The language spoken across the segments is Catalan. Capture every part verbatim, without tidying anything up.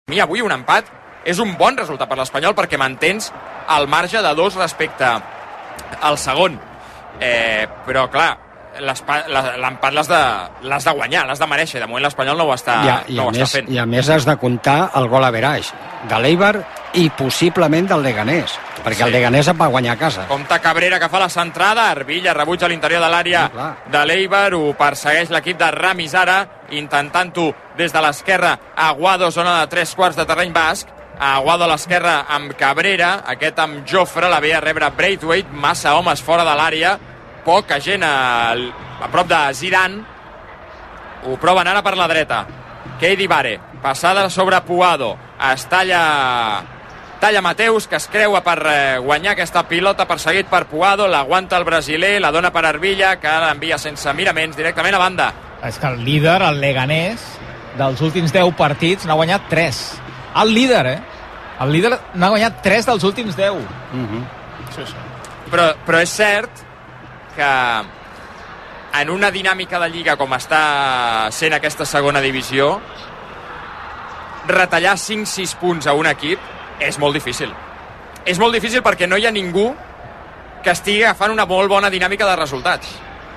mi avui un empat és un bon resultat per l'Espanyol perquè mantens el marge de dos respecte al segon. Eh, però, clar, l'empat l'has de, l'has de guanyar, l'has de mereixer. De moment l'Espanyol no ho està, I a, i no ho més, està fent. I a més has de comptar el gol average de l'Eibar i possiblement del Leganés, perquè sí. El Leganés va guanyar a casa. Compte Cabrera que fa la centrada, Arbilla rebutja a l'interior de l'àrea sí, de l'Eibar, ho persegueix l'equip de Ramis ara, intentant-ho des de l'esquerra. Aguado, zona de tres quarts de terreny basc. Aguado a l'esquerra amb Cabrera, aquest amb Jofre, la ve a rebre Braithwaite, massa homes fora de l'àrea, poca gent a, a prop de Zidane. Ho proven ara per la dreta. Keidi Bare, passada sobre Puado, es talla talla Mateus, que es creua per eh, guanyar aquesta pilota, perseguit per Puado, l'aguanta el brasiler, la dona per Arbilla, que l'envia sense miraments directament a banda. És que el líder, el Leganés, dels últims deu partits n'ha guanyat tres. El líder, eh? El líder n'ha guanyat tres dels últims deu. Uh-huh. Sí, sí. Però, però és cert que en una dinàmica de lliga com està sent aquesta segona divisió, retallar cinc sis punts a un equip és molt difícil. És molt difícil perquè no hi ha ningú que estigui agafant una molt bona dinàmica de resultats.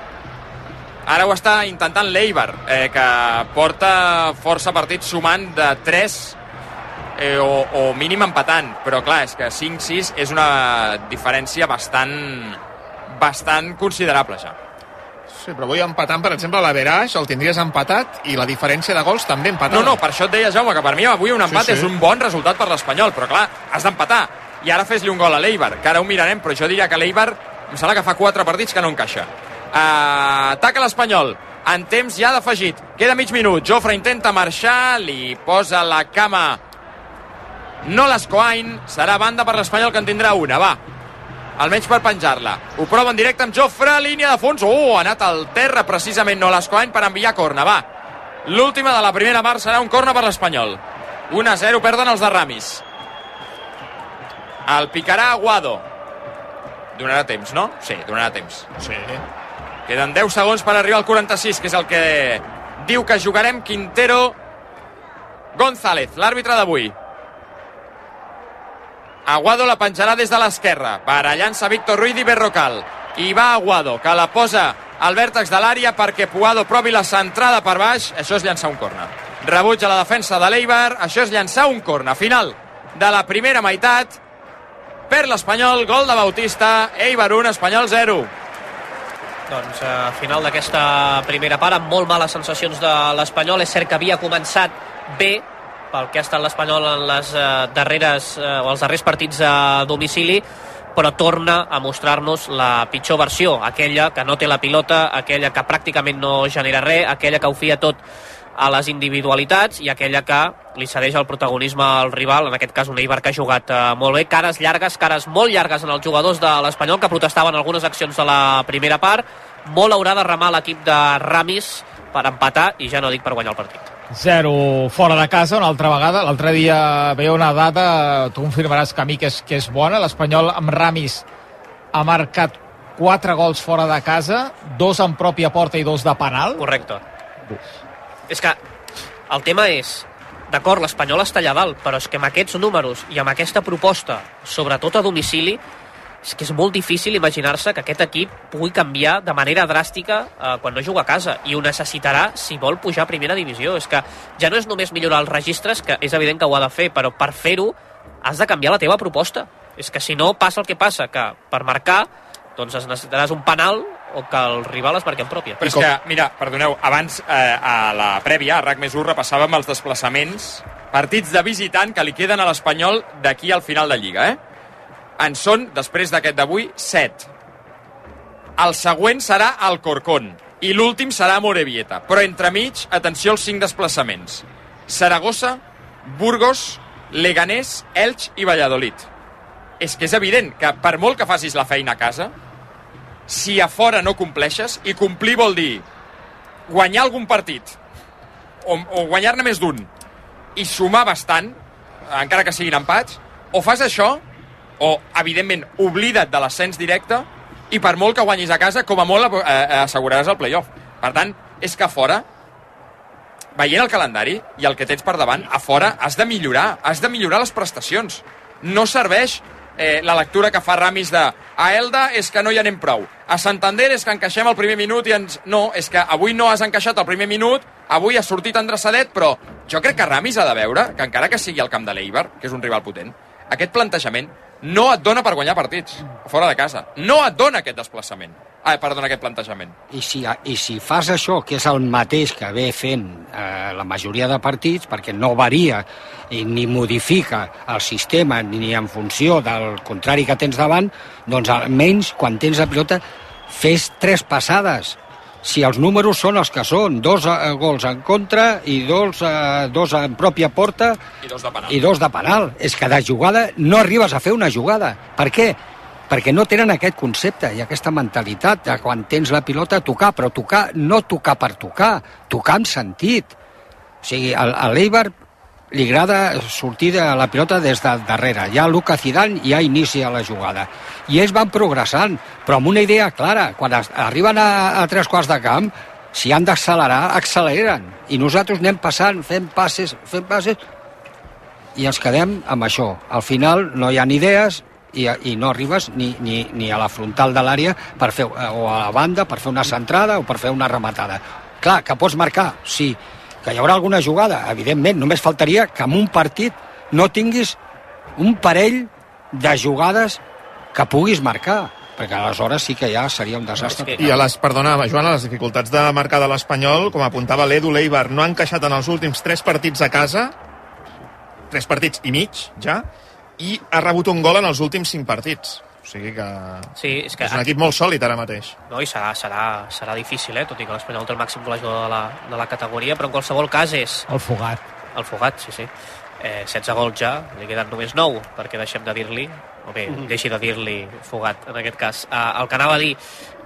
Ara ho està intentant l'Eibar, eh, que porta força partits sumant de tres eh, o, o mínim empatant, però clar, és que cinc sis és una diferència bastant bastant considerable ja. Sí, però avui empatant, per exemple, l'Averaix el tindries empatat i la diferència de gols també empatada. No, no, per això et deia, Jaume, que per mi avui un empat sí, sí. és un bon resultat per l'Espanyol, però clar, has d'empatar. I ara fes-li un gol a l'Eibar, que ara ho mirarem, però jo diria que l'Eibar em sembla que fa quatre partits que no encaixa. Uh, ataca l'Espanyol, en temps ja d'afegit. Queda mig minut, Jofre intenta marxar, li posa la cama Nolas Coain, serà banda per l'Espanyol, que en tindrà una, va. Almenys per penjar-la. Ho prova en directe amb Jofre, línia de fons. Oh, ha anat al terra precisament Nolas Coain per enviar corna, va. L'última de la primera part serà un corna per l'Espanyol. un a zero perden els de Ramis. El picarà Aguado. Donarà temps, no? Sí, donarà temps. Sí. Queden deu segons per arribar al quaranta-sis, que és el que diu que jugarem Quintero González, l'àrbitre d'avui. Aguado la penjarà des de l'esquerra, barallant-se Víctor Ruiz i Berrocal. I va Aguado, que la posa al vèrtex de l'àrea perquè Puado provi la centrada per baix. Això és llançar un corna. Rebutja la defensa de l'Eibar. Això és llançar un corna. Final de la primera meitat. Per l'Espanyol, gol de Bautista. Eibar un, Espanyol zero. Doncs a eh, final d'aquesta primera part, amb molt males sensacions de l'Espanyol. És cert que havia començat bé pel que ha estat l'Espanyol en les eh, darreres eh, o els darrers partits a domicili, però torna a mostrar-nos la pitjor versió, aquella que no té la pilota, aquella que pràcticament no genera res, aquella que ho fia tot a les individualitats i aquella que li cedeix el protagonisme al rival, en aquest cas un Eibar que ha jugat eh, molt bé, cares llargues, cares molt llargues en els jugadors de l'Espanyol que protestaven algunes accions de la primera part. Molt haurà de remar l'equip de Ramis per empatar i ja no dic per guanyar el partit. Zero fora de casa una altra vegada. L'altre dia veia una data, tu confirmaràs que a mi que és, que és bona. L'Espanyol amb Ramis ha marcat quatre gols fora de casa, dos en pròpia porta i dos de penal. Correcte. Uf. És que el tema és, d'acord, l'Espanyol està allà dalt, però és que amb aquests números i amb aquesta proposta, sobretot a domicili, és que és molt difícil imaginar-se que aquest equip pugui canviar de manera dràstica eh, quan no juga a casa, i ho necessitarà si vol pujar a primera divisió. És que ja no és només millorar els registres, que és evident que ho ha de fer, però per fer-ho has de canviar la teva proposta. És que si no passa el que passa, que per marcar doncs es necessitaràs un penal o que el rival es marqui en pròpia. Però és que, mira, perdoneu, abans eh, a la prèvia, a RAC més u, repassàvem els desplaçaments, partits de visitant que li queden a l'Espanyol d'aquí al final de Lliga, eh? En són, després d'aquest d'avui, set. El següent serà Alcorcón i l'últim serà Morevieta. Però entremig, atenció als cinc desplaçaments. Saragossa, Burgos, Leganés, Elx i Valladolid. És que és evident que per molt que facis la feina a casa, si a fora no compleixes, i complir vol dir guanyar algun partit o, o guanyar-ne més d'un i sumar bastant, encara que siguin empats, o fas això o, evidentment, oblida't de l'ascens directe i per molt que guanyis a casa, com a molt eh, asseguraràs el playoff. Per tant, és que a fora veient el calendari i el que tens per davant, a fora has de millorar, has de millorar les prestacions. No serveix eh, la lectura que fa Ramis de a Elda és que no hi anem prou, a Santander és que encaixem el primer minut i ens... No, és que avui no has encaixat el primer minut, avui has sortit endreçadet, però jo crec que Ramis ha de veure que encara que sigui al camp de l'Eibar, que és un rival potent, aquest plantejament no et dona per guanyar partits fora de casa. No et dona aquest desplaçament. Ah, perdona, aquest plantejament. I si, I si fas això, que és el mateix que ve fent eh, la majoria de partits, perquè no varia i ni modifica el sistema ni en funció del contrari que tens davant, doncs almenys quan tens la pilota fes tres passades. Si els números són els que són, dos eh, gols en contra i dos, eh, dos en pròpia porta i dos de penal. I dos de penal. És que de jugada no arribes a fer una jugada. Per què? Perquè no tenen aquest concepte i aquesta mentalitat de quan tens la pilota tocar, però tocar, no tocar per tocar, tocar amb sentit. O sigui, a, a l'Eibar li agrada sortir de la pilota des de darrere. Ja Lucas Zidane ja inicia la jugada. I ells van progressant, però amb una idea clara. Quan es, arriben a, a tres quarts de camp, si han d'accelerar, acceleren. I nosaltres anem passant, fent passes, fent passes, i ens quedem amb això. Al final no hi ha ni idees i, i no arribes ni, ni, ni a la frontal de l'àrea per fer, o a la banda per fer una centrada o per fer una rematada. Clar, que pots marcar, sí. Que hi haurà alguna jugada, evidentment, només faltaria que en un partit no tinguis un parell de jugades que puguis marcar, perquè aleshores sí que ja seria un desastre. I a les, perdona, Joan, a les dificultats de marcar de l'Espanyol, com apuntava l'Edu, l'Eibar no ha encaixat en els últims tres partits a casa, tres partits i mig, ja, i ha rebut un gol en els últims cinc partits. O sigui que, sí, és, que és un equip molt sòlid ara mateix. No, i serà, serà, serà difícil, eh? Tot i que l'Espanyol té el màxim golejador de la, de la categoria, però en qualsevol cas és... El Fugat. El Fugat, sí, sí. Eh, setze gols ja, li queden només nou, perquè deixem de dir-li, o bé, mm. deixi de dir-li Fugat, en aquest cas. Eh, el que anava a dir,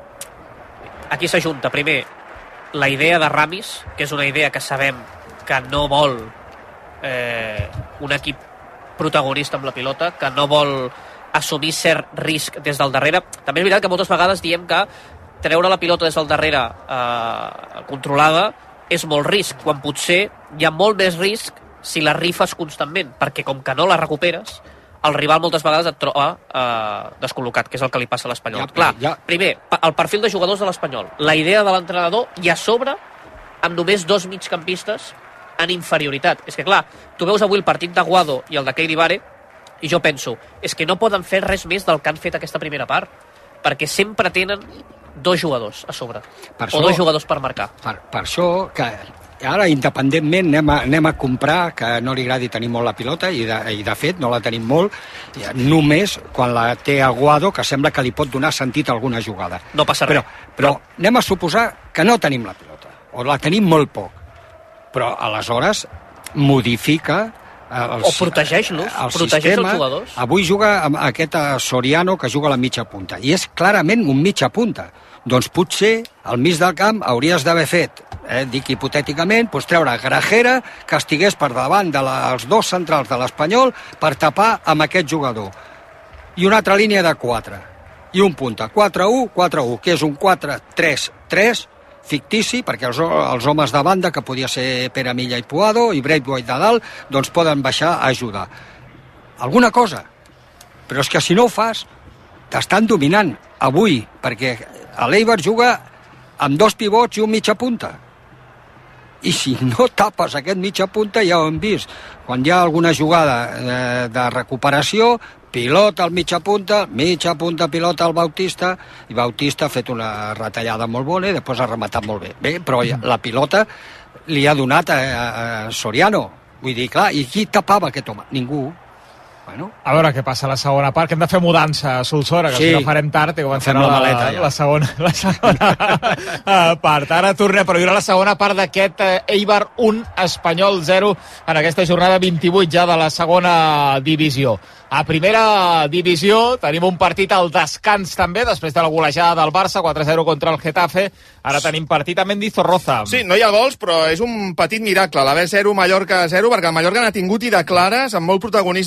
aquí s'ajunta, primer, la idea de Ramis, que és una idea que sabem que no vol eh, un equip protagonista amb la pilota, que no vol assumir cert risc des del darrere. També és veritat que moltes vegades diem que treure la pilota des del darrere eh, controlada és molt risc, quan potser hi ha molt més risc si la rifes constantment, perquè com que no la recuperes, el rival moltes vegades et troba eh, descol·locat, que és el que li passa a l'Espanyol. Ja, Clar, ja. Primer, el perfil de jugadors de l'Espanyol, la idea de l'entrenador, i a sobre amb només dos migcampistes en inferioritat. És que clar, tu veus avui el partit de Guado i el de Keidi Bare, i jo penso, és que no poden fer res més del que han fet aquesta primera part, perquè sempre tenen dos jugadors a sobre, per o això, dos jugadors per marcar. Per, per això, que ara independentment anem a, anem a comprar, que no li agradi tenir molt la pilota, i de, i de fet no la tenim molt, només quan la té Aguado, que sembla que li pot donar sentit a alguna jugada. No passa però, res. Però anem a suposar que no tenim la pilota, o la tenim molt poc, però aleshores modifica el, o protegeix-los, protegeix els jugadors. Avui juga amb aquest Soriano, que juga a la mitja punta, i és clarament un mitja punta. Doncs potser al mig del camp hauries d'haver fet, eh, dic hipotèticament, doncs treure Grajera, que estigués per davant dels dos centrals de l'Espanyol per tapar amb aquest jugador. I una altra línia de quatre. I un punta. quatre u, quatre u, que és un quatre tres tres, fictici, perquè els, els homes de banda, que podia ser Pere Milla i Puado, i Braithwaite de dalt, doncs poden baixar a ajudar. Alguna cosa. Però és que si no ho fas, t'estan dominant avui, perquè l'Eibar juga amb dos pivots i un mitja punta. I si no tapes aquest mitja punta, ja ho hem vist. Quan hi ha alguna jugada eh, de recuperació, pilota al mitja punta, mitja punta pilota al Bautista, i Bautista ha fet una retallada molt bona i després ha rematat molt bé. Bé, però la pilota li ha donat a, a Soriano. Vull dir, clar, i qui tapava aquest home? Ningú. Bueno. A veure què passa a la segona part, que hem de fer mudança a Solsona, que sí, si no farem tard i comencem la, maleta, ja. la segona, la segona part. Ara tornem, però hi haurà la segona part d'aquest Eibar un, Espanyol zero, en aquesta jornada vint-i-vuit ja de la segona divisió. A primera divisió tenim un partit al descans també, després de la golejada del Barça, quatre zero contra el Getafe. Ara tenim partit a Mendizorroza. Sí, no hi ha gols, però és un petit miracle. La B zero, Mallorca zero, perquè el Mallorca n'ha tingut i de clares, amb molt protagonisme de Radon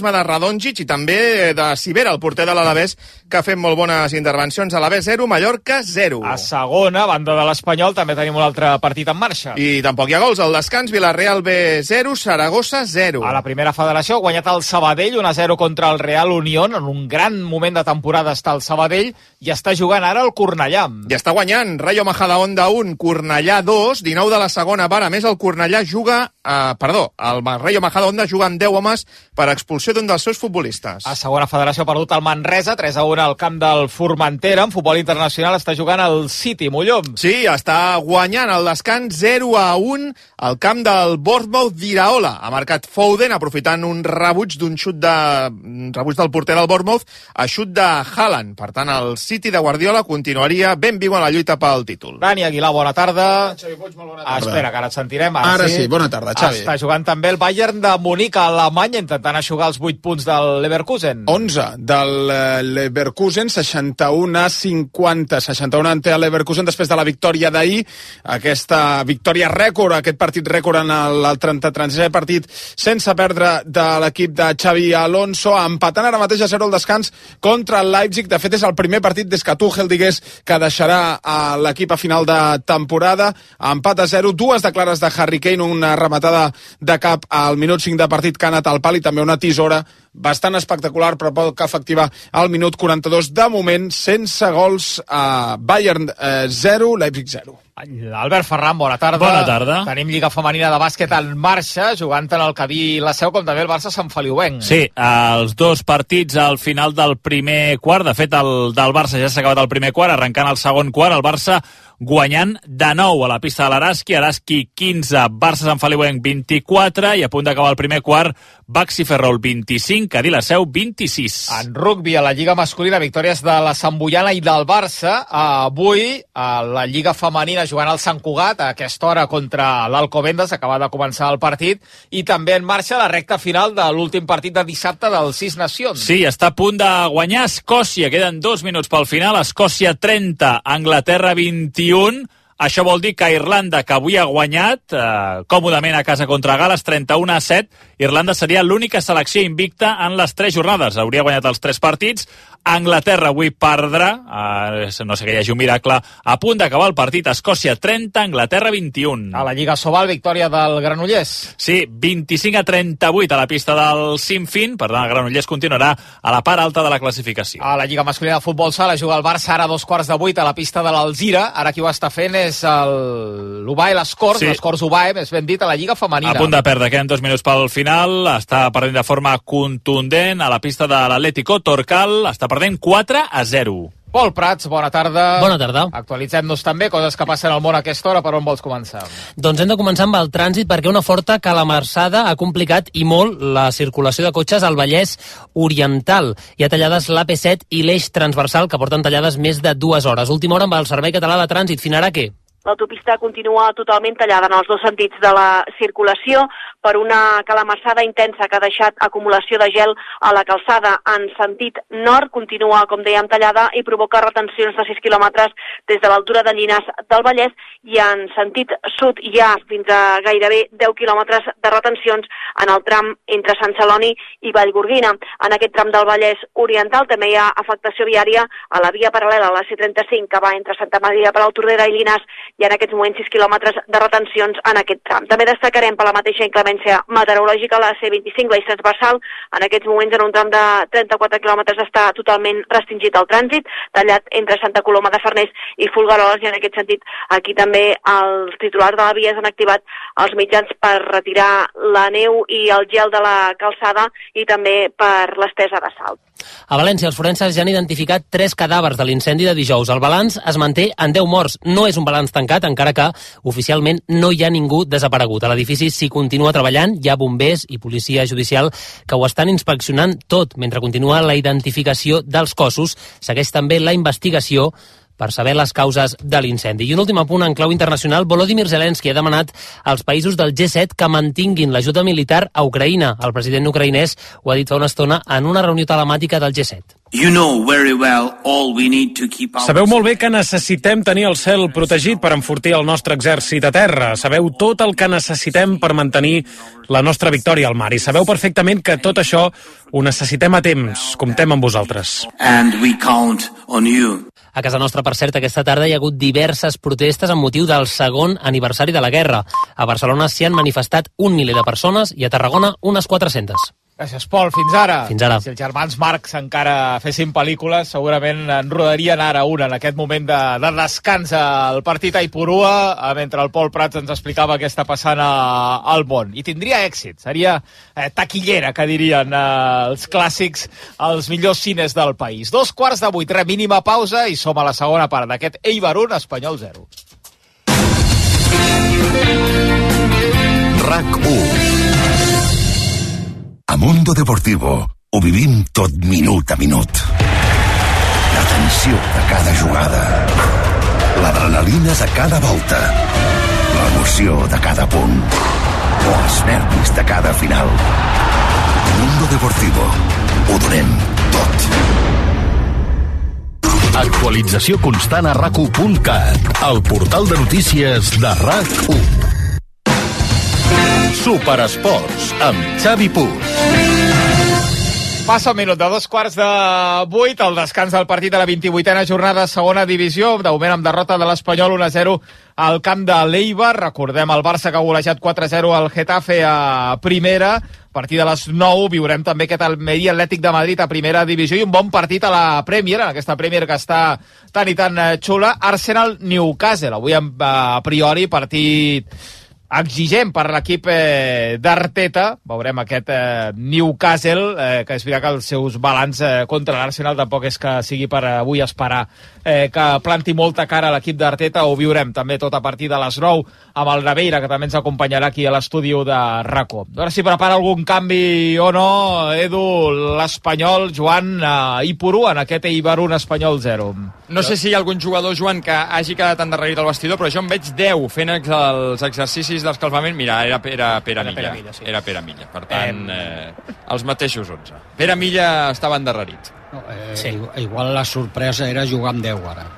Longic i també de Cibera, el porter de l'Alavés, que ha fet molt bones intervencions. Alavés zero, Mallorca zero. A segona, banda de l'Espanyol, també tenim un altre partit en marxa. I tampoc hi ha gols. Al descans, Villarreal B zero, Saragossa zero. A la primera federació ha guanyat el Sabadell un a zero contra el Real Unión. En un gran moment de temporada està el Sabadell i està jugant ara el Cornellà. I està guanyant. Rayo Majadahonda un, Cornellà dos, dinou de la segona part. A més, el Cornellà juga... Eh, perdó, el Rayo Majadahonda juga amb deu homes per expulsió d'un dels seus futbolistes. A segona federació ha perdut el Manresa, tres a un al camp del Formentera. En futbol internacional està jugant el City, Mollom. Sí, està guanyant el descans zero a un al camp del Bournemouth d'Iraola. Ha marcat Foden, aprofitant un rebuig d'un xut de... un rebuig del porter del Bournemouth a xut de Haaland. Per tant, el City de Guardiola continuaria ben viu en la lluita pel títol. Dani Aguilar, bona tarda. Xavi Puig, molt bona tarda. Ah, espera, que ara et sentirem. Ara, ara sí. sí, bona tarda, Xavi. Està jugant també el Bayern de Munic a Alemanya, intentant aixugar els vuit punts del Leverkusen. onze del Leverkusen, seixanta-un a cinquanta. seixanta-un ante el Leverkusen després de la victòria d'ahir. Aquesta victòria rècord, aquest partit rècord en el, el trenta-tresè partit sense perdre de l'equip de Xavi Alonso, empatant ara mateix a zero el descans contra el Leipzig. De fet, és el primer partit des que Tuchel digués que deixarà a l'equip a final de temporada. Empat a zero, dues de clares de Harry Kane, una rematada de cap al minut cinc de partit que ha anat al pal i també una tisora bastant espectacular però poc efectiva al minut quaranta-dos. De moment, sense gols, a Bayern zero, Leipzig zero. Albert Ferran, bona tarda. Bona tarda. Tenim Lliga Femenina de bàsquet en marxa, jugant en el Cadí la Seu, com també el Barça Sant Feliuenc. Sí, els dos partits al final del primer quart. De fet, el del Barça ja s'ha acabat el primer quart, arrencant el segon quart. El Barça guanyant de nou a la pista de l'Araski. Araski quinze, Barça Sant Feliuenc vint-i-quatre, i a punt d'acabar el primer quart, Baxi Ferrol vint-i-cinc, Cadí la Seu vint-i-sis. En rugbi, a la Lliga masculina, victòries de la Sant Boiana i del Barça. Avui, a la Lliga femenina, jugant al Sant Cugat, a aquesta hora contra l'Alcobendas, acaba de començar el partit, i també en marxa la recta final de l'últim partit de dissabte del Sis Nacions. Sí, està a punt de guanyar Escòcia, queden dos minuts pel final. Escòcia trenta, Anglaterra vint-i-un. Això vol dir que Irlanda, que avui ha guanyat eh, còmodament a casa contra Gal·les, trenta-un a set, Irlanda seria l'única selecció invicta en les tres jornades. Hauria guanyat els tres partits. Anglaterra avui perdrà, eh, no sé que hi hagi un miracle, a punt d'acabar el partit. Escòcia trenta, Anglaterra vint-i-un. A la Lliga Sobal, victòria del Granollers. Sí, vint-i-cinc a trenta-vuit a la pista del Sinfín. Per tant, el Granollers continuarà a la part alta de la classificació. A la Lliga masculina de futbol sala juga el Barça ara a dos quarts de vuit a la pista de l'Alzira. Ara qui ho està fent és l'Ubae l'Escorts, sí. l'Escorts Ubae, més ben dit, a la Lliga femenina. A punt de perdre, queden dos minuts pel final. Està perdent de forma contundent a la pista de l'Atlético. Torcal està perdent quatre a zero. Pol Prats, bona tarda. Bona tarda. Actualitzem-nos també, coses que passen al món a aquesta hora. Per on vols començar? Doncs hem de començar amb el trànsit, perquè una forta calamarsada ha complicat i molt la circulació de cotxes al Vallès Oriental. Hi ha tallades l'A P set i l'eix transversal, que porten tallades més de dues hores. Última hora amb el Servei Català de Trànsit. Finarà què? L'autopista continua totalment tallada en els dos sentits de la circulació per una calamarsada intensa que ha deixat acumulació de gel a la calçada. En sentit nord continua, com dèiem, tallada i provoca retencions de sis quilòmetres des de l'altura de Llinars del Vallès, i en sentit sud hi ha fins a gairebé deu quilòmetres de retencions en el tram entre Sant Celoni i Vallgorguina. En aquest tram del Vallès Oriental també hi ha afectació viària a la via paral·lela a la C trenta-cinc que va entre Santa Maria per Tordera i Llinars. Hi ha en aquests moments sis quilòmetres de retencions en aquest tram. També destacarem per la mateixa inclemència meteorològica la C vint-i-cinc, l'eix transversal. En aquests moments en un tram de trenta-quatre quilòmetres està totalment restringit el trànsit, tallat entre Santa Coloma de Farners i Folgueroles, i en aquest sentit aquí també els titulars de la via han activat els mitjans per retirar la neu i el gel de la calçada i també per l'estesa de salt. A València, els forenses ja han identificat tres cadàvers de l'incendi de dijous. El balanç es manté en deu morts. No és un balanç tancat, encara que oficialment no hi ha ningú desaparegut. A l'edifici s'hi continua treballant, hi ha bombers i policia judicial que ho estan inspeccionant tot, mentre continua la identificació dels cossos. Segueix també la investigació per saber les causes de l'incendi. I un últim apunt en clau internacional, Volodymyr Zelensky ha demanat als països del G set que mantinguin l'ajuda militar a Ucraïna. El president ucraïnès ho ha dit fa una estona en una reunió telemàtica del G set. You know very well all we need to keep our... Sabeu molt bé que necessitem tenir el cel protegit per enfortir el nostre exèrcit a terra. Sabeu tot el que necessitem per mantenir la nostra victòria al mar. I sabeu perfectament que tot això ho necessitem a temps. Comptem amb vosaltres. And we count on you. A casa nostra, per cert, aquesta tarda hi ha hagut diverses protestes amb motiu del segon aniversari de la guerra. A Barcelona s'hi han manifestat un miler de persones i a Tarragona unes quatre-centes. Gràcies, Pol. Fins ara. Fins ara. Si els germans Marx encara fessin pel·lícules, segurament en rodarien ara una en aquest moment de, de descans al partit a Ipurua, mentre el Pol Prats ens explicava què està passant a, al món. I tindria èxit. Seria eh, taquillera, que dirien eh, els clàssics, els millors cines del país. Dos quarts de vuit, re, mínima pausa, i som a la segona part d'aquest Eibar un, Espanyol zero. RAC u. A Mundo Deportivo ho vivim tot minut a minut. La tensió de cada jugada, l'adrenalina de cada volta, l'emoció de cada punt o els nervis de cada final. A Mundo Deportivo ho donem tot. Actualització constant a rac u punt cat, el portal de notícies de RAC u. Superesports, amb Xavi Puig. Passa un minut de dos quarts de vuit, el descans del partit de la vint-i-vuitena jornada de segona divisió, de moment amb derrota de l'Espanyol un a zero al camp de l'Eibar. Recordem el Barça que ha golejat quatre a zero al Getafe a primera. A partir de les nou viurem també aquest Almeria Atlètic de Madrid a primera divisió i un bon partit a la Premier, en aquesta Premier que està tan i tan xula. Arsenal-Newcastle, avui a priori partit exigent per l'equip eh, d'Arteta. Veurem aquest eh, Newcastle, eh, que és veritat que els seus balanç eh, contra l'Arsenal tampoc és que sigui per avui esperar eh, que planti molta cara a l'equip d'Arteta. Ho viurem també tot a partir de les nou amb el Naveira, que també ens acompanyarà aquí a l'estudi de RAC u. A veure si prepara algun canvi o no, Edu, l'Espanyol, Joan, a Ipurua, en aquest Eibar un, Espanyol zero. No sé si hi ha algun jugador, Joan, que hagi quedat endarrerit al vestidor, però jo en veig deu fent ex els exercicis d'escalfament. Mira, era, era Pere Milla. Pere Milla, sí. Era Pere Milla. Per tant, eh, els mateixos onze. Pere Milla estava endarrerit. No, eh, sí. Igual la sorpresa era jugar amb deu ara.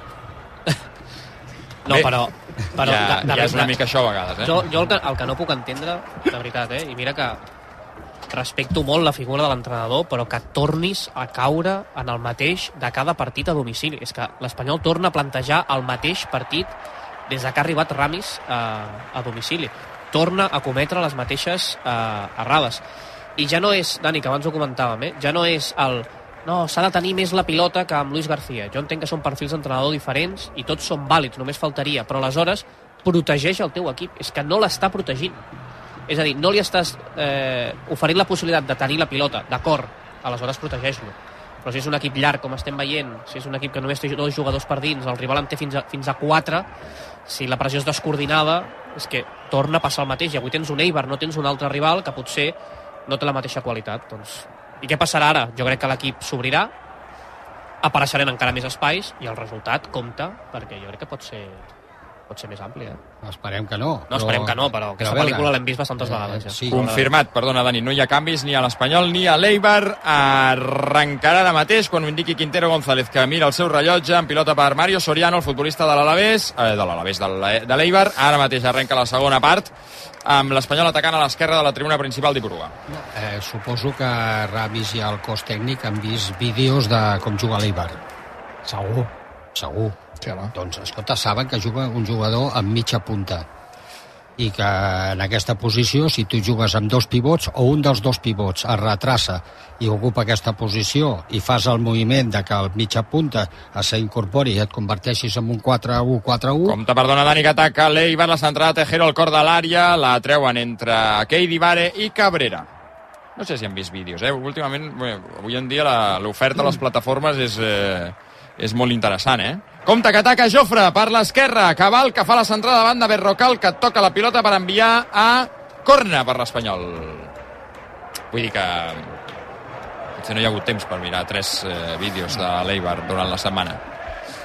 No, Bé, però... però ja, de, de ja és una mica això a vegades, eh? Jo, jo el, que, el que no puc entendre, de veritat, eh? I mira que respecto molt la figura de l'entrenador, però que tornis a caure en el mateix de cada partit a domicili. És que l'Espanyol torna a plantejar el mateix partit des que ha arribat Ramis a, a domicili. Torna a cometre les mateixes eh, errades. I ja no és, Dani, que abans ho comentàvem, eh? Ja no és el... No, s'ha de tenir més la pilota que amb Luis García. Jo entenc que són perfils d'entrenador diferents i tots són vàlids, només faltaria. Però aleshores protegeix el teu equip. És que no l'està protegint. És a dir, no li estàs eh, oferint la possibilitat de tenir la pilota, d'acord, aleshores protegeix-lo. Però si és un equip llarg, com estem veient, si és un equip que només té dos jugadors per dins, el rival en té fins a, fins a quatre, si la pressió és descoordinada, és que torna a passar el mateix. I avui tens un Eibar, no tens un altre rival que potser no té la mateixa qualitat. Doncs... I què passarà ara? Jo crec que l'equip s'obrirà, apareixeran encara més espais i el resultat compta, perquè jo crec que pot ser, pot ser més ampli. Eh? Esperem que no. No, esperem que no, però aquesta però pel·lícula l'hem vist bastantes eh, vegades. Ja. Sí. Confirmat, perdona, Dani, no hi ha canvis ni a l'Espanyol ni a l'Eibar. Arrencarà ara mateix quan ho indiqui Quintero González, que mira el seu rellotge en pilota per Mario Soriano, el futbolista de l'Alavés, eh, de l'Alavés, de l'Eibar. Ara mateix arrenca la segona part, amb l'Espanyol atacant a l'esquerra de la tribuna principal d'Ipurua. Eh, suposo que Ramis i el cos tècnic han vist vídeos de com juga l'Eibar. Segur, segur. Sí, no? Doncs, escolta, saben que juga un jugador amb mitja punta i que en aquesta posició, si tu jugues amb dos pivots o un dels dos pivots es retrassa i ocupa aquesta posició i fas el moviment de que el mitja punta s'incorpori i et converteixis en un quatre a u quatre a u. Compte, perdona, Dani, que ataca l'Eibar, la centrada Tejero al cor de l'àrea, la treuen entre Keidi Vare i Cabrera. No sé si han vist vídeos, eh? Últimament, bé, avui en dia l'oferta a les plataformes és, eh, és molt interessant, eh? Compte que ataca Jofre per l'esquerra, Cabal que fa la centrada davant de Berrocal, que toca la pilota per enviar a corna per l'Espanyol. Vull dir que potser no hi ha hagut temps per mirar tres eh, vídeos de l'Eibar durant la setmana.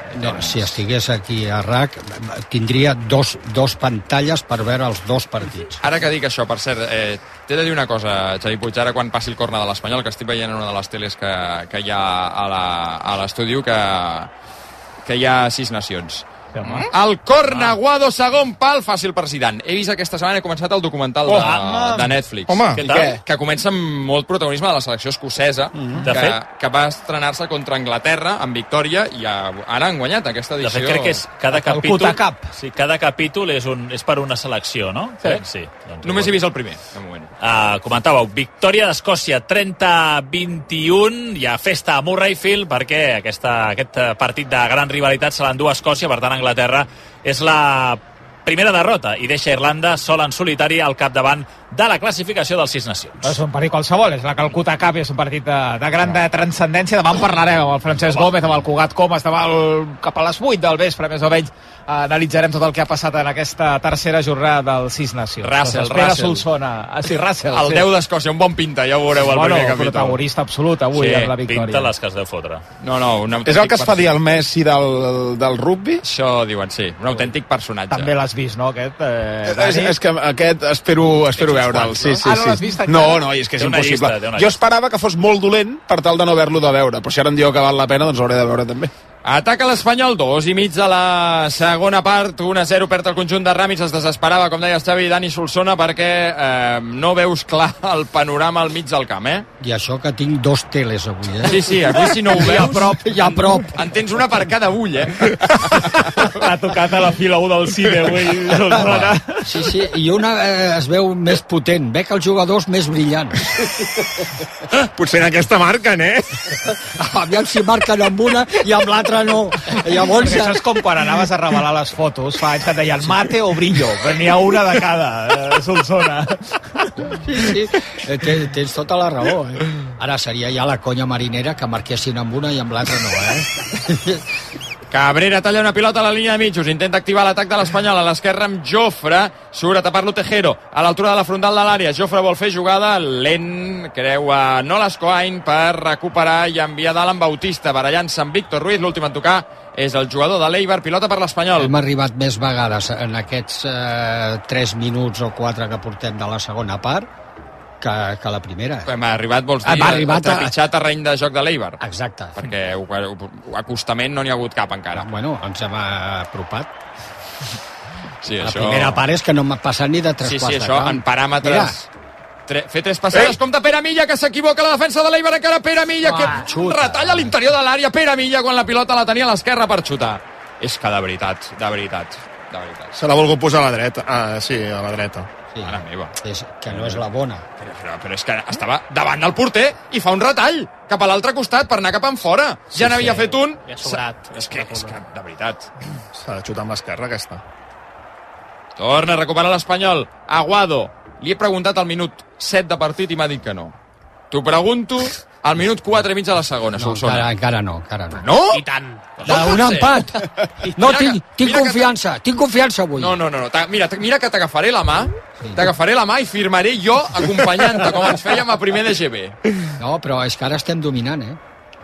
No, si estigués aquí a R A C, tindria dos, dos pantalles per veure els dos partits. Ara que dic això, per cert, eh, t'he de dir una cosa, Xavi Puig, ara quan passi el corner de l'Espanyol, que estic veient en una de les teles que, que hi ha a l'estudi, que, que hi ha sis nacions. El corner, Aguado, segon pal, fàcil per Zidane. He vist aquesta setmana, he començat el documental de, de Netflix. Home, que, que, que comença amb molt protagonisme de la selecció escocesa, De que, fet. que va estrenar-se contra Anglaterra amb victòria i ha, ara han guanyat aquesta De edició. fet, crec que és cada El capítol... Cutacap. Sí, cada capítol és, un, és per una selecció, no? Sí. Crec, sí. Doncs, Només he vist el primer, de moment. Uh, comentàveu, victòria d'Escòcia trenta a vint-i-un, hi ha festa a Murrayfield perquè aquesta, aquest partit de gran rivalitat se l'endú a Escòcia, per tant Anglaterra és la primera derrota i deixa Irlanda sola en solitari al capdavant de la classificació dels sis nacions. No és un partit qualsevol, és la Calcuta Cup, és un partit de, de gran de transcendència. Demà en parlarem amb el Francesc Gómez, amb el Cugat Comas, demà el, cap a les vuit del vespre, més o menys, analitzarem tot el que ha passat en aquesta tercera jornada dels sis nacions. Russell, Espera Russell. Solsona. Ah, sí, Russell. El sí. deu d'Escòcia, un bon pinta, ja ho veureu al bueno, primer capítol. protagonista absolut avui Sí, amb la victòria. Pinta les que es deu fotre. No, no, un És el que es fa dir el Messi del, del rugby? Això diuen, sí, un autèntic personatge. També l'has vist, no, aquest? Eh, És, és que aquest espero, espero veure'l. Sí, sí, Ah, no sí. l'has vist encara? No, no, és que és Té una impossible. llista, té una Jo llista. esperava que fos molt dolent per tal de no haver-lo de veure, però si ara em diu que val la pena, doncs hauré de veure també. Ataca l'Espanyol, dos i mig de la segona part, un a zero perd el conjunt de Ramis, es desesperava, com deies Xavi, Dani Solsona, perquè eh, no veus clar el panorama al mig del camp, eh? I això que tinc dos teles avui, eh? Sí, sí, avui si no ho veus... a prop, i a prop. En tens una per cada ull, eh? Ha tocat a la fila u del cine avui. Solsona. Sí, sí, i una eh, es veu més potent, veig els jugadors més brillants. Potser en aquesta marquen, eh? Aviam si marquen amb una i amb l'altra no. Llavors, Això és com quan anaves a revelar les fotos fa anys que et deien mate o brillo, però n'hi ha una de cada, eh, Solsona. sí, sí, eh, tens, tens tota la raó. Eh? Ara seria ja la conya marinera que marquessin amb una i amb l'altra no, eh? Cabrera talla una pilota a la línia de mitjos, intenta activar l'atac de l'Espanyol a l'esquerra amb Jofre, surt a tapar-lo Tejero a l'altura de la frontal de l'àrea. Jofre vol fer jugada lent, creu a Nolas Coain per recuperar i enviar dalt amb Bautista, barallant-se amb Víctor Ruiz. L'últim en tocar és el jugador de l'Eibar, pilota per l'Espanyol. Hem arribat més vegades en aquests eh, tres minuts o quatre que portem de la segona part que, que la primera. Hem arribat, vols dir, Hem arribat a a- trepitjar terreny de joc de l'Eibar. Exacte. Perquè ho- ho- acostament no n'hi ha hagut cap encara. Bueno, ens hem apropat. Sí, La això... primera part és que no m'ha passat ni de tres Sí, quarts sí, de això camp. en paràmetres... Tre... Fer tres passades, Ei! compta Pere Milla, que s'equivoca la defensa de l'Eibar, encara Pere Milla, Ah, que xuta. retalla a l'interior de l'àrea, Pere Milla, quan la pilota la tenia a l'esquerra per xutar. És que de veritat, de veritat, de veritat. Se l'ha volgut posar a la dreta. Ah, sí, a la dreta. Sí, Mare meva. és, que no és la bona. Però, però, però és que estava davant del porter i fa un retall cap a l'altre costat per anar cap en fora. Sí, Ja n'havia sí. fet un. Ja ha sobrat. És que, és que, de veritat. S'ha de xutar amb l'esquerra, aquesta. Torna a recuperar l'Espanyol. Aguado. Li he preguntat al minut set de partit i m'ha dit que no. T'ho pregunto al minut quatre i mig de la segona, No, Solsona. encara, encara no, encara no. No? I tant. Un empat! No, Mira tinc, que- tinc mira que- confiança, tinc confiança avui. No, no, no, no. Ta- Mira, ta- mira que t'agafaré la mà, t'agafaré la mà i firmaré jo acompanyant-te, com ens fèiem a primer de G B. No, però és que ara estem dominant, eh?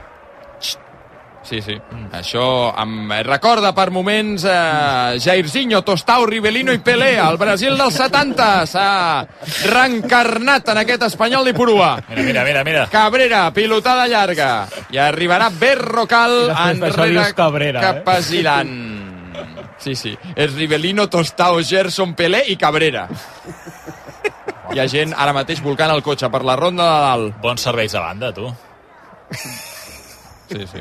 Sí, sí. Això em recorda per moments eh, Jairzinho, Tostao, Rivellino i Pelé. El Brasil dels setanta s'ha reencarnat en aquest espanyol d'Ipurua. Mira, mira, mira, mira. Cabrera, pilotada llarga. I arribarà Berrocal I després d'això enrere dius Cabrera, eh? cap a Zidane. Sí, sí. És Rivellino, Tostao, Gerson, Pelé i Cabrera. Hi ha gent ara mateix volcant el cotxe per la ronda de dalt. Bons serveis a banda, tu. Sí, sí.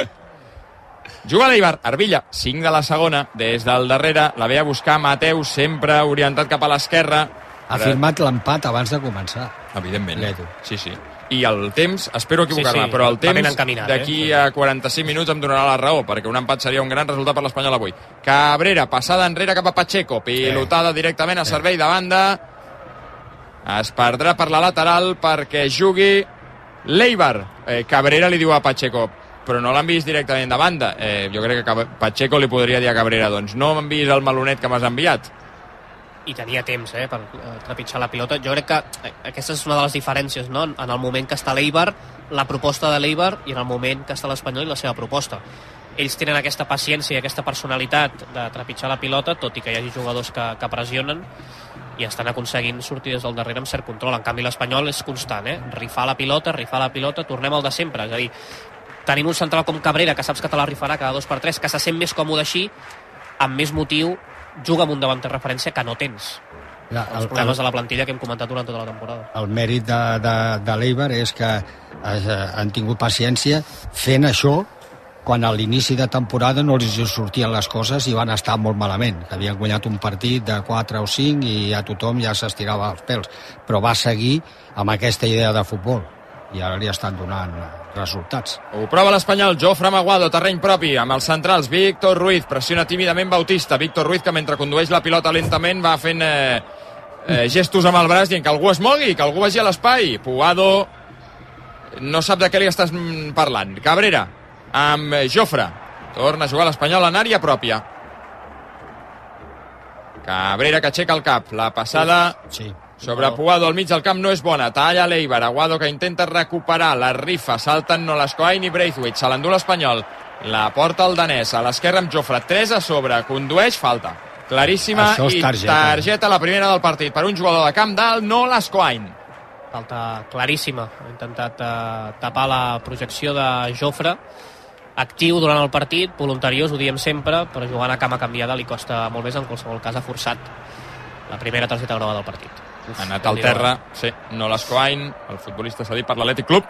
Juga l'Eibar, Arbilla, cinc de la segona, des del darrere, la ve a buscar Mateu, sempre orientat cap a l'esquerra. Ha firmat l'empat abans de començar. Evidentment. L'Edu. Sí, sí. I el temps, espero equivocar-me, Sí, sí, però el va ben temps encaminat, d'aquí eh? a quaranta-cinc minuts em donarà la raó, perquè un empat seria un gran resultat per l'Espanyol avui. Cabrera, passada enrere cap a Pacheco, pilotada directament a servei de banda. Es perdrà per la lateral perquè jugui l'Eibar. Eh, Cabrera li diu a Pacheco, però no l'han vist directament de banda. Eh, jo crec que Cab- Pacheco li podria dir a Cabrera, doncs no m'han vist el malonet que m'has enviat. I tenia temps eh, per eh, trepitjar la pilota. Jo crec que eh, aquesta és una de les diferències, no? En el moment que està l'Eibar, la proposta de l'Eibar, i en el moment que està l'Espanyol i la seva proposta. ells tenen aquesta paciència i aquesta personalitat de trepitjar la pilota, tot i que hi hagi jugadors que, que pressionen i estan aconseguint sortir des del darrere amb cert control. En canvi l'Espanyol és constant, eh? Rifar la pilota, rifar la pilota, tornem al de sempre, és a dir, tenim un central com Cabrera, que saps que te la rifarà cada dos per tres, que se sent més còmode així, amb més motiu, juga amb un davanter referència que no tens. Ja, el, els problemes el, de la plantilla que hem comentat durant tota la temporada. El mèrit de, de, de l'Eibar és que es, han tingut paciència fent això quan a l'inici de temporada no els sortien les coses i van estar molt malament, que havien guanyat un partit de quatre o cinc i a tothom ja s'estirava els pèls, però va seguir amb aquesta idea de futbol i ara li estan donant resultats. Ho prova l'Espanyol, Jofre Maguado, terreny propi, amb els centrals, Víctor Ruiz, pressiona tímidament Bautista, Víctor Ruiz que mentre condueix la pilota lentament va fent eh, eh, gestos amb el braç dient que algú es mogui, que algú vagi a l'espai. Puado no sap de què li estàs parlant. Cabrera amb Jofre, torna a jugar l'Espanyol en àrea pròpia. Cabrera que aixeca el cap, la passada sí. sobre Puado al mig del camp no és bona, talla l'Eibar, Aguado que intenta recuperar, la rifa, salten Nolascoain i Braithwaite, se l'endú l'Espanyol, la porta el danès, a l'esquerra amb Jofre, tres a sobre, condueix, falta claríssima i targeta. targeta la primera del partit per un jugador de camp dalt, Nolascoain. Falta claríssima, ha intentat uh, tapar la projecció de Jofre, actiu durant el partit, voluntariós, ho diem sempre, però jugant a cama canviada li costa molt més, en qualsevol cas ha forçat la primera targeta groga del partit. Uf, ha anat al terra, sí, Nolascoain, el futbolista cedit per l'Atlètic Club.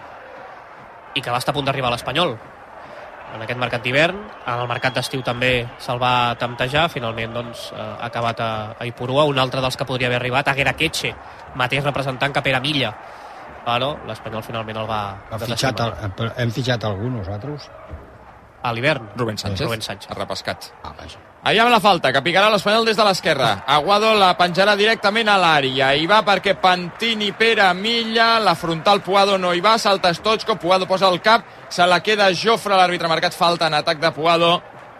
I que va estar a punt d'arribar a l'Espanyol en aquest mercat d'hivern, en el mercat d'estiu també se'l va temptejar, finalment doncs, ha acabat a, a Ipurua, un altre dels que podria haver arribat, Aguera Queche, mateix representant cap era Milla, però l'Espanyol finalment el va desestimar. Hem fitxat algú nosaltres? A l'hivern? Rubén Sánchez, Rubén Sánchez. ha repescat. Ah, allà amb la falta, que picarà l'Espanyol des de l'esquerra. Aguado la penjarà directament a l'àrea. Hi va perquè Pantini, Pere, Milla, la frontal Puado no hi va, salta Stoichkov, Puado posa el cap, se la queda Jofre, l'àrbitre ha marcat falta en atac de Puado.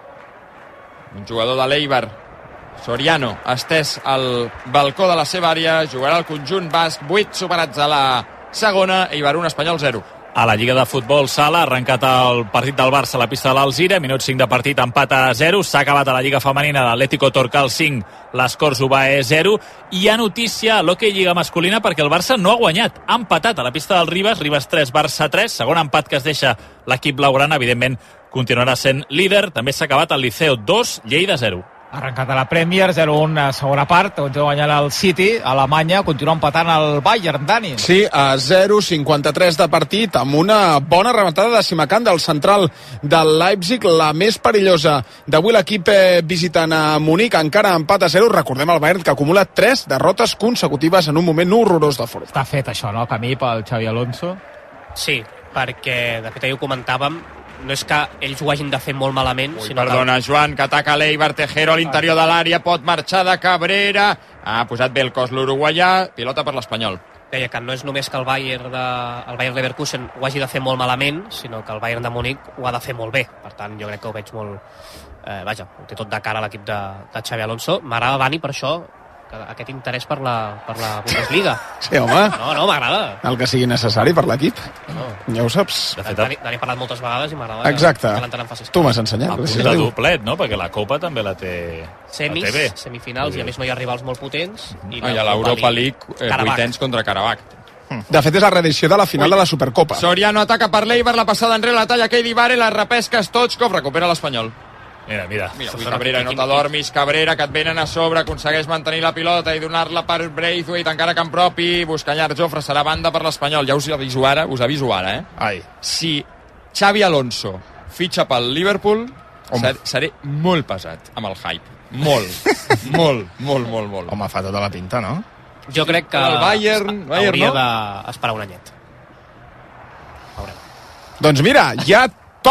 Un jugador de l'Eibar, Soriano, estès al balcó de la seva àrea, jugarà el conjunt basc, vuit superats a la segona, Eibar un, Espanyol zero. A la Lliga de Futbol Sala ha arrencat el partit del Barça a la pista de l'Alzira, minut cinc de partit, empat a zero, s'ha acabat a la Lliga Femenina d'Atlético Torcal cinc, l'Escorç Ubae zero, i hi ha notícia a l'Hockey Lliga Masculina perquè el Barça no ha guanyat, ha empatat a la pista del Ribas, Ribas tres, Barça tres, segon empat que es deixa l'equip blaugrana, evidentment continuarà sent líder, també s'ha acabat el Liceo dos, Lleida zero. Ha arrencat a la Premier, zero a un a segona part, continua guanyant el City, a Alemanya continua empatant el Bayern, Dani. Sí, a zero, cinquanta-tres de partit, amb una bona rematada de Simakan del central del Leipzig, la més perillosa d'avui l'equip visitant a Munic, encara empat a zero, recordem el Bayern que acumula tres derrotes consecutives en un moment horrorós de forma. Està fet això, no?, camí pel Xavi Alonso. Sí, perquè de fet ahir ho comentàvem, no és que ells ho hagin de fer molt malament, Ui, sinó perdona, que... Joan, que ataca l'Eibar, Tejero a l'interior de l'àrea, pot marxar de Cabrera, ha posat bé el cos l'uruguaià, pilota per l'Espanyol. Deia que no és només que el Bayern, de, el Bayern Leverkusen ho hagi de fer molt malament, sinó que el Bayern de Munic ho ha de fer molt bé. Per tant, jo crec que ho veig molt... Eh, vaja, ho té tot de cara a l'equip de, de Xavi Alonso. M'agrada, Dani, per això, que aquest interès per la, per la Bundesliga. Sí, home. No, no, m'agrada. El que sigui necessari per l'equip. No. Ja ho saps. De fet, Dani, Dani ha parlat moltes vegades i m'agrada Exacte. que l'entenent facis. Tu m'has ensenyat. Apunta doblet, no? Perquè la Copa també la té... Semis, la té bé. semifinals, i a més no hi ha rivals molt potents. I no, hi ha l'Europa League, eh, vuitens contra Karabakh. De fet, és la reedició de la final Ui. de la Supercopa. Soriano ataca per l'Eibar, la passada enrere, la talla Keidi Vare, la repesca Stoichkov, recupera l'Espanyol. Mira, mira. Mira, avui Cabrera, no t'adormis, Cabrera, que et venen a sobre, aconsegueix mantenir la pilota i donar-la per Braithwaite, encara camp propi, busca llarg Jofre, serà banda per l'Espanyol. Ja us aviso ara, us aviso ara, eh? Ai. Si Xavi Alonso fitxa pel Liverpool, ser, seré molt pesat amb el hype. Molt, molt, molt, molt, molt. Home, fa tota la pinta, no? Jo crec que el Bayern, Bayern hauria no? d'esperar un anyet. Veurem. Doncs mira, ja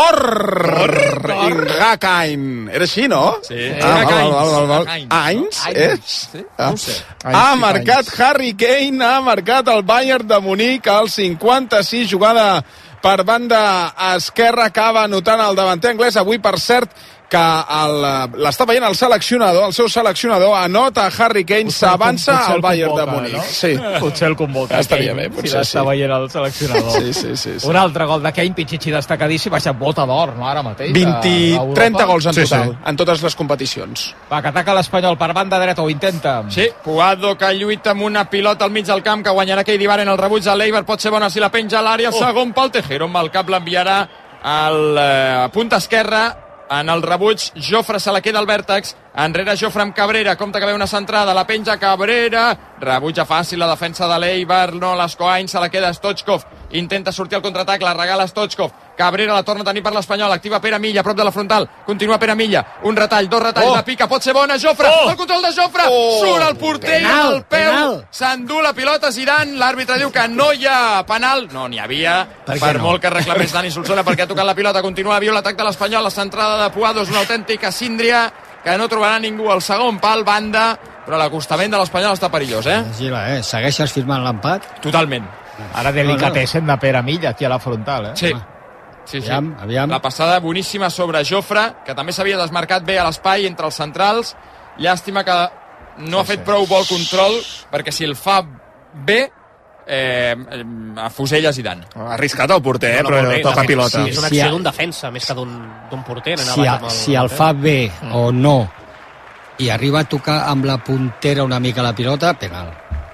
Tor Ingakain. Era així, no? Sí. Ah, val, val, val, val. Anys? És? Sí? No ho sé. Ha marcat Harry Kane, ha marcat el Bayern de Munic al cinquanta-sis, jugada per banda esquerra, acaba anotant el davanter anglès. Avui, per cert, que l'està veient el seleccionador, el seu seleccionador anota Harry Kane, s'avança al Bayern de Múnich. No? Sí. Potser el convoca. Estaria Kane, bé, potser si l'està sí. veient el seleccionador. Sí, sí, sí, sí. Un altre gol de Kane, Pichichi destacadíssim, ha estat bota d'or, no, ara mateix? vint, trenta gols en Sí, total, sí. en totes les competicions. Va, que ataca l'Espanyol per banda dreta, ho intenta. Sí, Puado que lluita amb una pilota al mig del camp, que guanyarà Keidi Vare en el rebuig de l'Eibar, pot ser bona si la penja a l'àrea, Oh. segon pel Tejero, amb el cap l'enviarà al eh, punt esquerra, en el rebuig, Jofre se la queda al vèrtex, enrere Jofre amb Cabrera, compte que ve una centrada, la penja Cabrera, rebutja fàcil la defensa de l'Eibar, no l'Escoany, se la queda Stoichkov, intenta sortir al contraatac, la regala Stoichkov, Cabrera la torna a tenir per l'Espanyol, activa Pere Milla, a prop de la frontal, continua Pere Milla, un retall, dos retalls, Oh. la pica, pot ser bona, Jofre, Oh. el control de Jofre, Oh. surt el porter Penal, amb el peu, penal. s'endú la pilota Zidane, l'àrbitre diu que no hi ha penal, no n'hi havia, Per per, què no? molt que reclamés Dani Solsona perquè ha tocat la pilota, continua viu l'atac de l'Espanyol, la centrada de Puado és una autèntica síndria que no trobarà ningú al segon pal, banda, però l'acostament de l'Espanyol està perillós, eh? Vigila, eh? Segueixes firmant l'empat? Totalment. Ara delicatessen de Pere Milla aquí a la frontal, eh? Sí. Sí, sí. Aviam, aviam. La passada boníssima sobre Jofre, que també s'havia desmarcat bé a l'espai entre els centrals. Llàstima que no ha fet prou bon control, perquè si el fa bé, eh, afusella Zidane. Ha arriscat el porter, eh, No, no, però molt bé, toca de fet, pilota. Sí, és una Si acció a- d'un defensa, més que d'un d'un porter. anar Si, abans a, amb el si el porter. fa bé o no i arriba a tocar amb la puntera una mica la pilota, penal.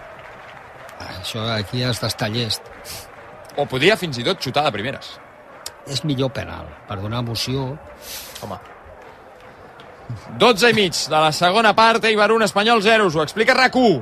Això aquí has d'estar llest. O podria fins i tot xutar de primeres. És millor penal, per donar emoció. Home, dotze i mig de la segona part, Eibar un, Espanyol zero, us ho explica RAC u.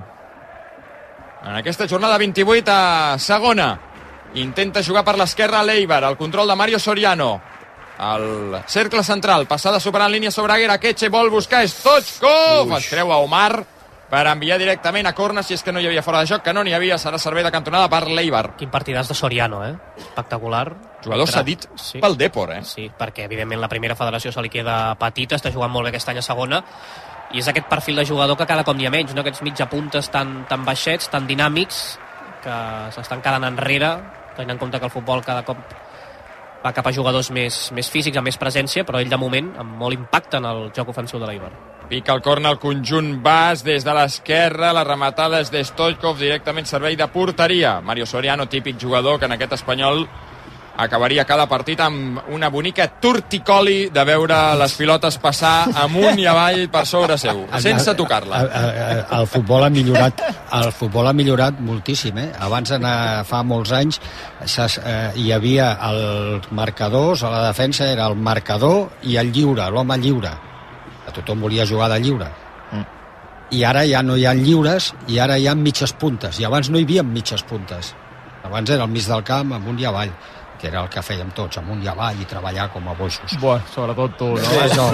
En aquesta jornada vint-i-vuit a segona. Intenta jugar per l'esquerra l'Eibar, el control de Mario Soriano. El cercle central, passada superant línia sobre Aguera, Ketxe vol buscar Stoichkov, es creu a Omar per enviar directament a corna, si és que no hi havia fora de joc, que no n'hi havia, serà servei de cantonada per l'Eibar. quin partidàs de Soriano, eh? Espectacular. Jugador Entra- cedit pel Depor, eh? Sí, perquè evidentment la primera federació se li queda petita, està jugant molt bé aquest any a segona, i és aquest perfil de jugador que cada com n'hi ha menys, no? Aquests mitjapuntes tan, tan baixets, tan dinàmics, que s'estan quedant enrere, tenint en compte que el futbol cada cop va cap a jugadors més, més físics, amb més presència, però ell de moment amb molt impacte en el joc ofensiu de l'Eibar. Pica el corna el conjunt bas des de l'esquerra, la rematada és de Stoichkov, directament servei de porteria. Mario Soriano, típic jugador que en aquest Espanyol acabaria cada partit amb una bonica torticoli de veure les pilotes passar amunt i avall per sobre seu, sense tocar-la. El, el, el, futbol ha millorat, el futbol ha millorat moltíssim, eh? Abans, en, fa molts anys, eh, hi havia els marcadors, a la defensa era el marcador i el lliure, l'home lliure. Que tothom volia jugar de lliure. Mm. I ara ja no hi ha lliures, i ara hi ha mitges puntes. I abans no hi havia mitges puntes. Abans era al mig del camp, amunt i avall, que era el que fèiem tots, amunt i avall, i treballar com a boixos. Bueno, sobretot tu, no? Sí, això.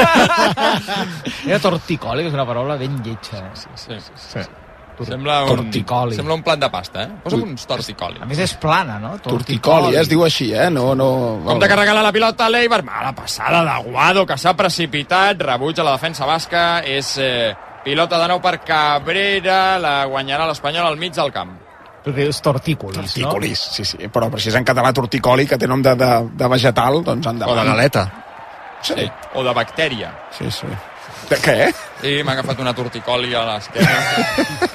Era torticoli, que és una paraula ben lletja. Eh? Sí, sí, sí. sí. Sembla un, torticoli. sembla un plat de pasta, eh? Posa'm uns torticoli. A més és plana, no? Torticoli, eh? Es diu així, eh? No, no... Compte que regala la pilota a l'Eibar. Mala passada d'Aguado, que s'ha precipitat. Rebuig a la defensa basca. És eh, pilota de nou per Cabrera. La guanyarà l'Espanyol al mig del camp. Perquè és tortícolis, Tortícolis, sí, sí. Però, però si és en català torticoli, que té nom de, de, de vegetal, doncs endavant. O de galeta. Sí. Sí. O de bactèria. Sí, sí. De què? Sí, m'ha agafat una torticoli a l'esquerra.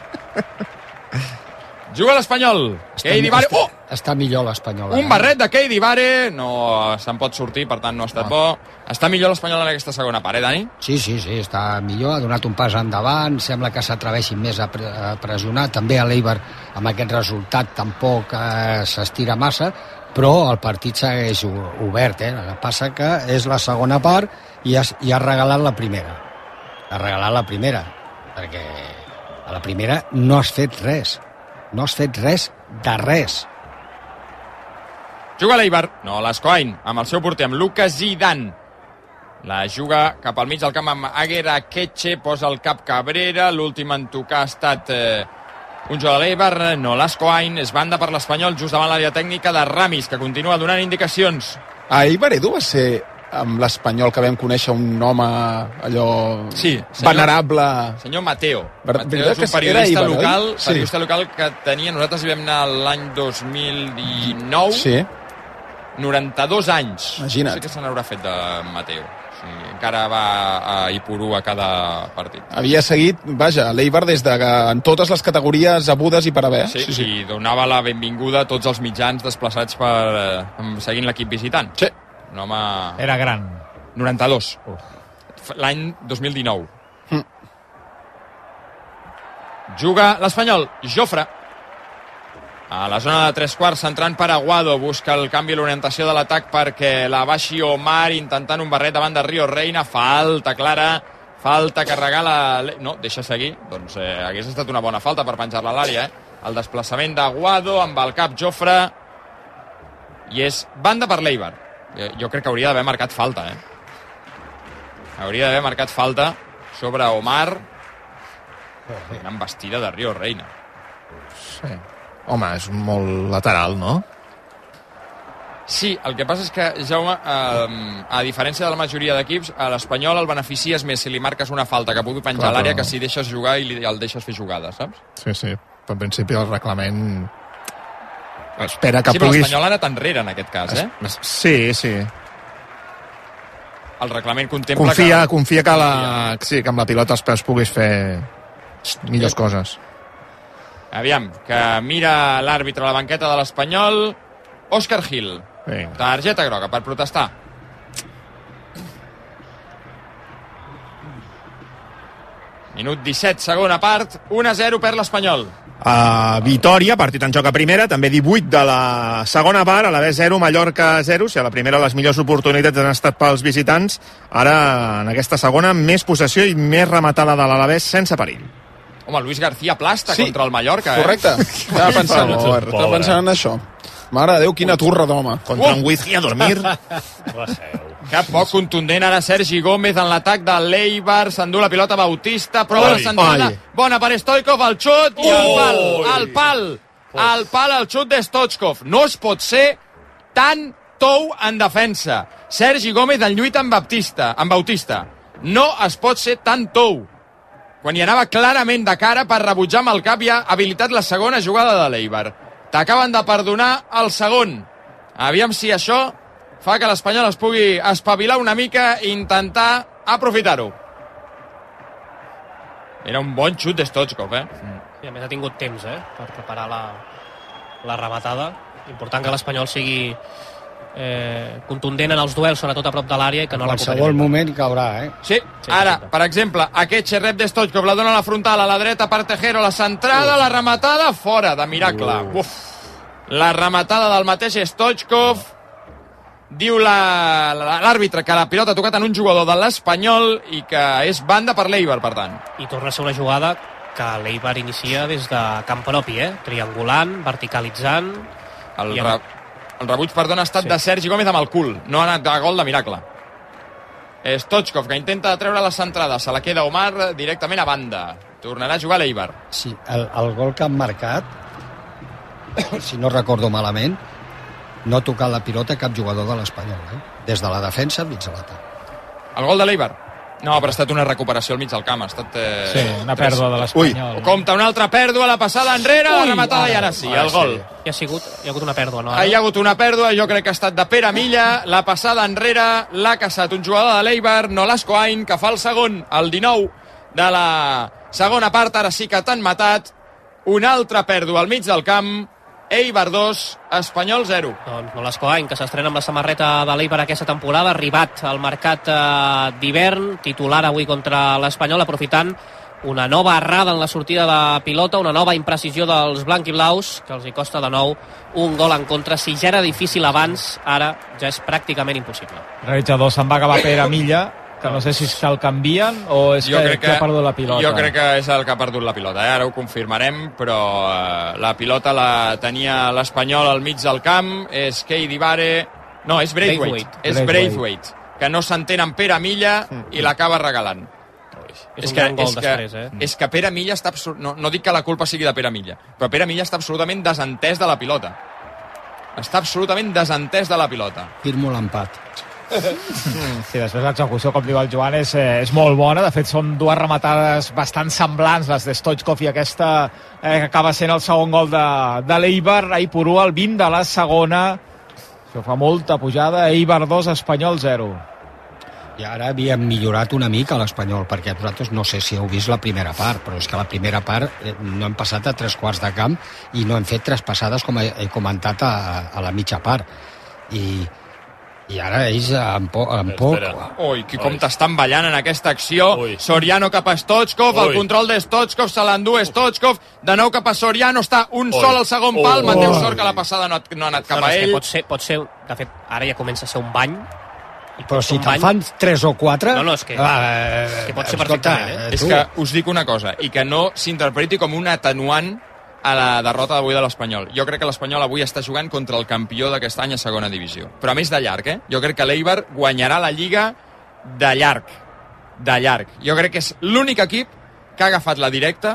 Juga l'Espanyol. Keidi Vare. Oh! Està millor l'Espanyol. Un barret de Keidi Vare. No se'n pot sortir, per tant no ha estat bo. Està millor l'Espanyol en aquesta segona part, eh, Dani? Sí, sí, sí, està millor, ha donat un pas endavant, sembla que s'atreveixin més a, pre a pressionar, també a l'Eibar amb aquest resultat tampoc eh, s'estira massa, però el partit segueix obert, eh? El que passa que és la segona part i has, i has regalat la primera. Has regalat la primera, perquè a la primera no has fet res, no has fet res de res. Juga l'Eibar, no, l'Escoany, amb el seu porter, amb Lucas Zidane. La juga cap al mig del camp amb Aguera Ketxe, posa el cap Cabrera, l'últim en tocar ha estat eh, un jugador de l'Eibar, no, l'Escoany, és banda per l'Espanyol, just davant l'àrea tècnica de Ramis, que continua donant indicacions. A Eibar Edu va ser amb l'Espanyol que vam conèixer un home allò sí, senyor, venerable. Senyor Mateo. Ver Mateo és un periodista Eibar, local, sí. periodista local que tenia, nosaltres hi vam anar l'any dos mil dinou, sí. noranta-dos anys. Imagina't. No sé què se n'haurà fet de Mateo. Sí, encara va a Ipurú a cada partit. Havia seguit, vaja, l'Eibar des de en totes les categories abudes i per haver. Sí, sí, sí. I donava la benvinguda a tots els mitjans desplaçats per, eh, seguint l'equip visitant. Sí. Un home... Era gran. noranta-dos. Uh. L'any dos mil dinou. Mm. Juga l'Espanyol, Jofre. A la zona de tres quarts, centrant per Aguado, busca el canvi i l'orientació de l'atac perquè la baixi Omar, intentant un barret davant de Río Reina. Falta clara, falta que regala... No, deixa seguir. Doncs eh, hagués estat una bona falta per penjar-la a l'àrea, eh? El desplaçament d'Aguado amb el cap Jofre. I és banda per l'Eibar. Jo crec que hauria d'haver marcat falta, eh? Hauria d'haver marcat falta sobre Omar. Una embestida de Río Reina. Sí. Home, és molt lateral, no? Sí, el que passa és que, Jaume, eh, a diferència de la majoria d'equips, a l'Espanyol el beneficies més si li marques una falta que pugui penjar a l'àrea que si deixes jugar i li, el deixes fer jugada, saps? Sí, sí. Però en principi el reglament espera que sí, puguis... Sí, però l'Espanyol ha anat enrere en aquest cas, eh? Es... Sí, sí. El reglament contempla confia, que... Confia que, la... sí, que amb la pilota als peus puguis fer millors sí. coses. Aviam, que mira l'àrbitre a la banqueta de l'Espanyol. Òscar Gil. Vinga. Targeta groga per protestar. Minut disset, segona part. un a zero per l'Espanyol. Uh, Vitòria, partit en joc a primera, també divuit de la segona part, a la B zero, Mallorca zero. Si a la primera les millors oportunitats han estat pels visitants, ara en aquesta segona més possessió i més rematada de l'Alavés sense perill. Home, Luis García Plasta sí, contra el Mallorca, eh? Correcte, estava pensant, estava pensant en això. Mare de Déu, quina turra d'home. Contra uh. un whisky a dormir. Que poc contundent ara Sergi Gómez en l'atac de l'Eibar, s'endú la pilota Bautista, prova la centrada, bona per Stoichkov, el xut i el pal, el pal, el pal, el xut de Stoichkov. No es pot ser tan tou en defensa. Sergi Gómez en lluita amb Bautista, amb Bautista. No es pot ser tan tou. Quan hi anava clarament de cara per rebutjar amb el cap i ha habilitat la segona jugada de l'Eibar. T'acaben de perdonar el segon. Aviam si això fa que l'Espanyol es pugui espavilar una mica i intentar aprofitar-ho. Era un bon xut de Stoichkov, eh? I a més ha tingut temps, eh? Per preparar la, la rematada. Important que l'Espanyol sigui eh, contundent en els duels, sobretot a prop de l'àrea, i que no la recuperi. En qualsevol moment caurà, eh? Sí, sí, ara, per exemple, aquest xerrep de Stoichkov la dona a la frontal, a la dreta per Tejero, la centrada, uh. la rematada, fora, de miracle. Uh. Uf. La rematada del mateix Stoichkov. Diu l'àrbitre que la pilota ha tocat en un jugador de l'Espanyol i que és banda per l'Eibar, per tant. I torna a ser una jugada que l'Eibar inicia des de camp propi, eh? Triangulant, verticalitzant. El, re, el rebuig, perdona, ha estat sí. de Sergi Gómez amb el cul. No ha anat de gol de miracle. Stoichkov, que intenta treure la centrada. Se la queda Omar directament a banda. Tornarà a jugar l'Eibar. Sí, el, el gol que han marcat, si no recordo malament, no ha tocat la pilota cap jugador de l'Espanyol, eh? Des de la defensa mig a l'atac. El gol de l'Eibar? No, però ha estat una recuperació al mig del camp. Ha estat... Eh, sí, una pèrdua de l'Espanyol. Ui, compta una altra pèrdua, la passada enrere, Ui, la rematada i ara sí, el gol. Sí. Hi, ha sigut, hi ha hagut una pèrdua, no? Hi ha hagut una pèrdua, jo crec que ha estat de Pere Milla, la passada enrere l'ha caçat un jugador de l'Eibar, Nolasco Ain, que fa el segon, el dinou de la segona part. Ara sí que t'han matat. Una altra pèrdua al mig del camp. Eibar dos, Espanyol zero. Doncs Nolasco Ain, que s'estrena amb la samarreta de l'Eibar aquesta temporada, arribat al mercat eh, d'hivern, titular avui contra l'Espanyol, aprofitant una nova errada en la sortida de pilota, una nova imprecisió dels blanquiblaus, que els hi costa de nou un gol en contra. Si ja era difícil abans, ara ja és pràcticament impossible. Realitzador, se'n va acabar Pere Milla, que no sé si és que el canvien o és que, que, que ha perdut la pilota. Jo crec que és el que ha perdut la pilota, eh? Ara ho confirmarem, però eh, la pilota la tenia l'Espanyol al mig del camp, és Keidi Bare... No, és Braithwaite, és Braithwaite, que no s'entén amb Pere Milla i l'acaba regalant. És, és, que, és, després, que, eh? és que Pere Milla està... No, no dic que la culpa sigui de Pere Milla, però Pere Milla està absolutament desentès de la pilota. Està absolutament desentès de la pilota. Firmo l'empat. Sí, després l'execució, com diu el Joan, és, eh, és molt bona. De fet, són dues rematades bastant semblants, les de Stoichkov i aquesta eh, que acaba sent el segon gol de, de l'Eibar. A Ipurú, el vint de la segona. Això fa molta pujada. Eibar dos, Espanyol zero. I ara havíem millorat una mica l'Espanyol, perquè vosaltres no sé si heu vist la primera part, però és que la primera part no hem passat a tres quarts de camp i no hem fet tres passades, com he comentat, a, a la mitja part. I, i ara ells en, po, en poc... Ui, que com t'estan ballant en aquesta acció. Ui. Soriano cap a Stoichkov, el control de Stoichkov, se l'endú Stoichkov, de nou cap a Soriano, està un Ui. sol al segon pal, Ui. Mateu sort que la passada no, no ha anat cap no, no, a ell. Pot ser, pot ser, de fet, ara ja comença a ser un bany. Però si te'n fan tres o quatre... No, no, és que, eh, és que pot ser perfectament. Eh? És que us dic una cosa, i que no s'interpreti com un atenuant a la derrota d'avui de l'Espanyol. Jo crec que l'Espanyol avui està jugant contra el campió d'aquest any a segona divisió. Però a més de llarg, eh? Jo crec que l'Eibar guanyarà la Lliga de llarg. De llarg. Jo crec que és l'únic equip que ha agafat la directa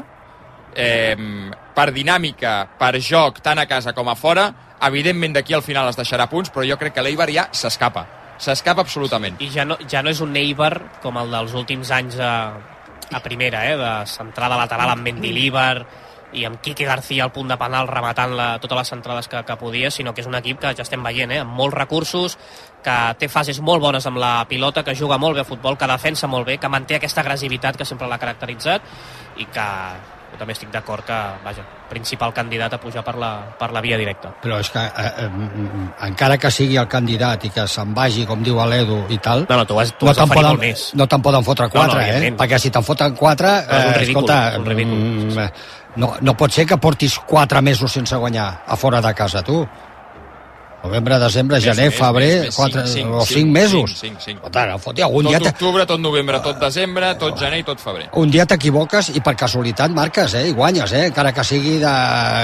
eh, per dinàmica, per joc, tant a casa com a fora. Evidentment, d'aquí al final es deixarà punts, però jo crec que l'Eibar ja s'escapa. S'escapa absolutament. I ja no, ja no és un Eibar com el dels últims anys a, a primera, eh? De centrada lateral amb Mendilibar i amb Quique García al punt de penal rematant la, totes les centrades que, que podia, sinó que és un equip que ja estem veient, eh? Amb molts recursos, que té fases molt bones amb la pilota, que juga molt bé a futbol, que defensa molt bé, que manté aquesta agressivitat que sempre l'ha caracteritzat i que jo també estic d'acord que, vaja, principal candidat a pujar per la, per la via directa. Però és que eh, eh, encara que sigui el candidat i que se'n vagi, com diu l'Edu i tal, no, no, tu has, tu no has te'n poden, més. no te'n poden fotre quatre, no, no, eh? Perquè si te'n foten quatre, eh, un ridícul, escolta, un ridícul. Mm, no, no pot ser que portis quatre mesos sense guanyar a fora de casa, tu. Novembre, desembre, més, gener, més, febrer, més, més, quatre cinc, cinc, o cinc, cinc mesos. Cinc, cinc, cinc. Tant, foti, un tot dia octubre, tot novembre, tot desembre, tot gener i tot febrer. Un dia t'equivoques i per casualitat marques, eh? I guanyes, eh? Encara que sigui de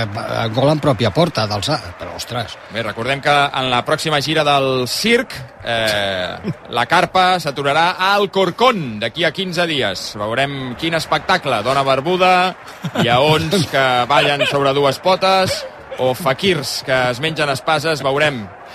gol en pròpia porta, d'alçar. Però, ostres... Bé, recordem que en la pròxima gira del circ eh, la carpa s'aturarà al Corcón d'aquí a quinze dies. Veurem quin espectacle. Dona barbuda, lleons que ballen sobre dues potes o faquirs que es mengen espases, veurem.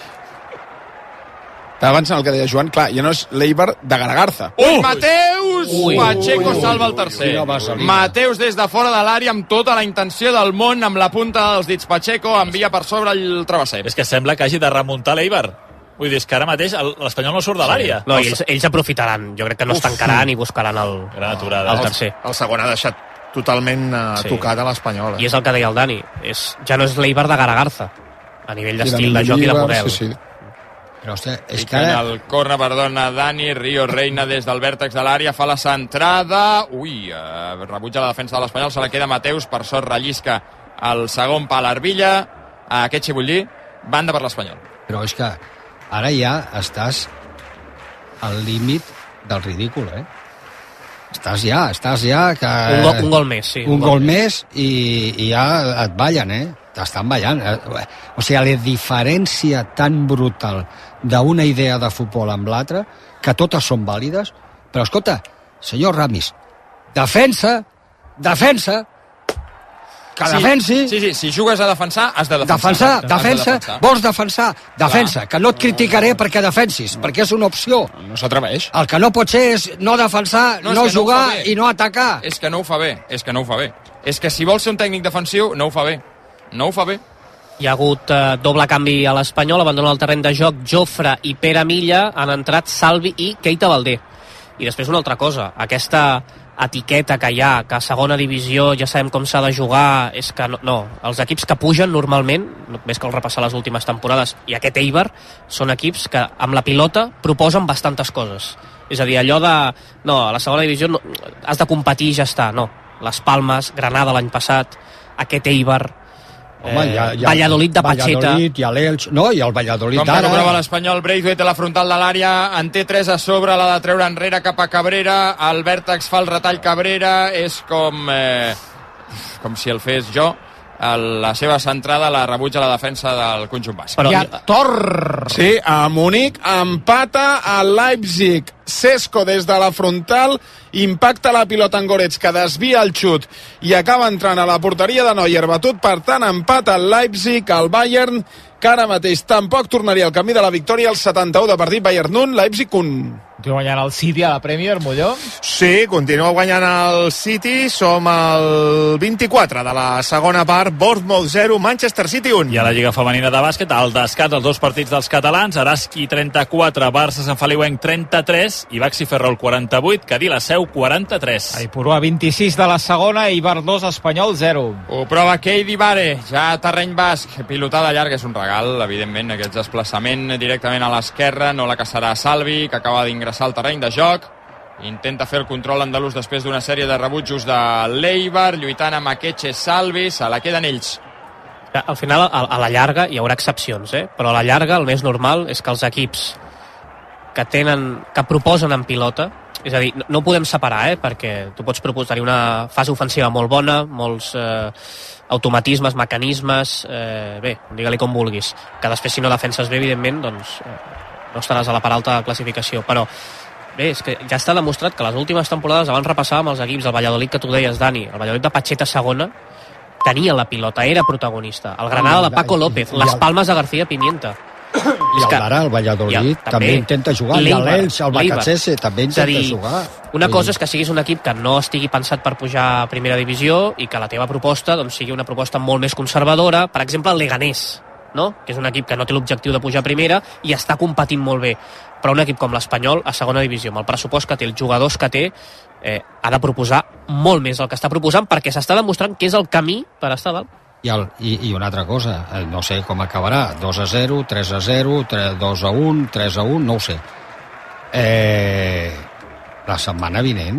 Abans en el que deia Joan, clar, ja no és l'Eibar de Garagarza. Ui, Mateus! Ui, Pacheco ui, salva el tercer. Ui, Mateus des de fora de l'àrea amb tota la intenció del món, amb la punta dels dits. Pacheco envia per sobre el travesser. És que sembla que hagi de remuntar l'Eibar. Vull dir, és que ara mateix l'Espanyol no surt de l'àrea. Sí. No, i ells, ells aprofitaran. Jo crec que no Uf. es tancaran i buscaran el, el tercer. El, el segon ha deixat totalment uh, sí. tocat a l'Espanyol. Eh? I és el que deia el Dani. És, ja no és l'Eibar de Garagarza, a nivell d'estil de, de joc i de model. Sí, sí. Però, hòstia, és que... el corna, perdona, Dani, Río Reina des del vèrtex de l'àrea, fa la centrada. Ui, eh, rebutja la defensa de l'Espanyol, se la queda Mateus, per sort rellisca el segon pal Arbilla. Aquest xe vull dir, banda per l'Espanyol. Però és que ara ja estàs al límit del ridícul, eh? Estàs ja, estàs ja... Que... Un, gol, un gol més, sí. Un, un gol, gol més i, i ja et ballen, eh? T'estan ballant. O sigui, la diferència tan brutal d'una idea de futbol amb l'altra, que totes són vàlides, però escolta, senyor Ramis, defensa, defensa, que sí, defensi. Sí, sí, si jugues a defensar, has de defensar. Defensar, defensa, de defensar. Vols defensar, defensa, Clar. que no et criticaré perquè defensis, perquè és una opció. No s'atreveix. El que no pot ser és no defensar, no, no jugar no i no atacar. És que no ho fa bé, és que no ho fa bé. És que si vols ser un tècnic defensiu, no ho fa bé. No ho fa bé. Hi ha hagut eh, doble canvi a l'Espanyol, abandona el terreny de joc Jofre i Pere Milla, han entrat Salvi i Keita Baldé. I després una altra cosa, aquesta etiqueta que hi ha, que a segona divisió ja sabem com s'ha de jugar, és que no, no, els equips que pugen normalment, més que el repassar les últimes temporades, i aquest Eibar, són equips que amb la pilota proposen bastantes coses. És a dir, allò de, no, a la segona divisió no, has de competir i ja està, no. Les Palmes, Granada l'any passat, aquest Eibar, Home, hi ha, hi ha, Valladolid de Pacheta. Valladolid, hi ha l'Elx, no? I el Valladolid d'ara. Com recuperava l'Espanyol, Braithwaite a la frontal de l'àrea, en té tres a sobre, la de treure enrere cap a Cabrera, el vèrtex fa el retall Cabrera, és com, eh, com si el fes jo, la seva centrada la rebutja la defensa del conjunt basc. Però... Hi ha Tor! Sí, a Munic empata a Leipzig. Sesco des de la frontal impacta la pilota en Goretz, que desvia el xut i acaba entrant a la porteria de Neuer. Batut, per tant, empata el Leipzig, el Bayern, que ara mateix tampoc tornaria al camí de la victòria, el setanta-u de partit. Bayern un, Leipzig un. Continua guanyant el City a la Premier, Molló? Sí, continua guanyant el City. Som al vint-i-quatre de la segona part. Bournemouth zero, Manchester City un. I a la Lliga Femenina de Bàsquet, al descans, els dos partits dels catalans, Araski trenta-quatre, Barça Sant Feliuenc trenta-tres i Baxi Ferrol quaranta-vuit, Cadí la Seu quaranta-tres. Aipurua vint-i-sis de la segona, Eibar dos, Espanyol zero. Ho prova Keidi Bare, ja a terreny basc, pilotada llarga, és un regal, evidentment, aquest desplaçament directament a l'esquerra, no la caçarà Salvi, que acaba d'ingressar al terreny de joc, intenta fer el control andalús després d'una sèrie de rebutjos de l'Eibar, lluitant amb Akeche Salvi, se la queden ells. Al final, a la llarga, hi haurà excepcions, eh? Però a la llarga el més normal és que els equips que tenen, que proposen en pilota, és a dir, no ho podem separar, eh? Perquè tu pots proposar-hi una fase ofensiva molt bona, molts eh, automatismes, mecanismes, eh, bé, digue-li com vulguis, que després si no defenses bé, evidentment, doncs eh, no estaràs a la part alta de classificació, però bé, és que ja està demostrat que les últimes temporades, abans repassàvem els equips, el Valladolid que tu deies, Dani, el Valladolid de Pacheta segona, tenia la pilota, era protagonista. El Granada de Paco López, les Palmes de García Pimienta. I el Lara, el Valladolid, el, també, també intenta jugar. I l'Elx, el Bacachese, també intenta dir, jugar. Una cosa és que siguis un equip que no estigui pensat per pujar a primera divisió i que la teva proposta doncs, sigui una proposta molt més conservadora. Per exemple, el Leganés, no? Que és un equip que no té l'objectiu de pujar a primera i està competint molt bé. Però un equip com l'Espanyol, a segona divisió, amb el pressupost que té, els jugadors que té, eh, ha de proposar molt més el que està proposant perquè s'està demostrant que és el camí per estar dalt. I, el, i, i una altra cosa, no sé com acabarà, dos a zero, tres a zero, dos a un, tres a un, no ho sé. Eh, la setmana vinent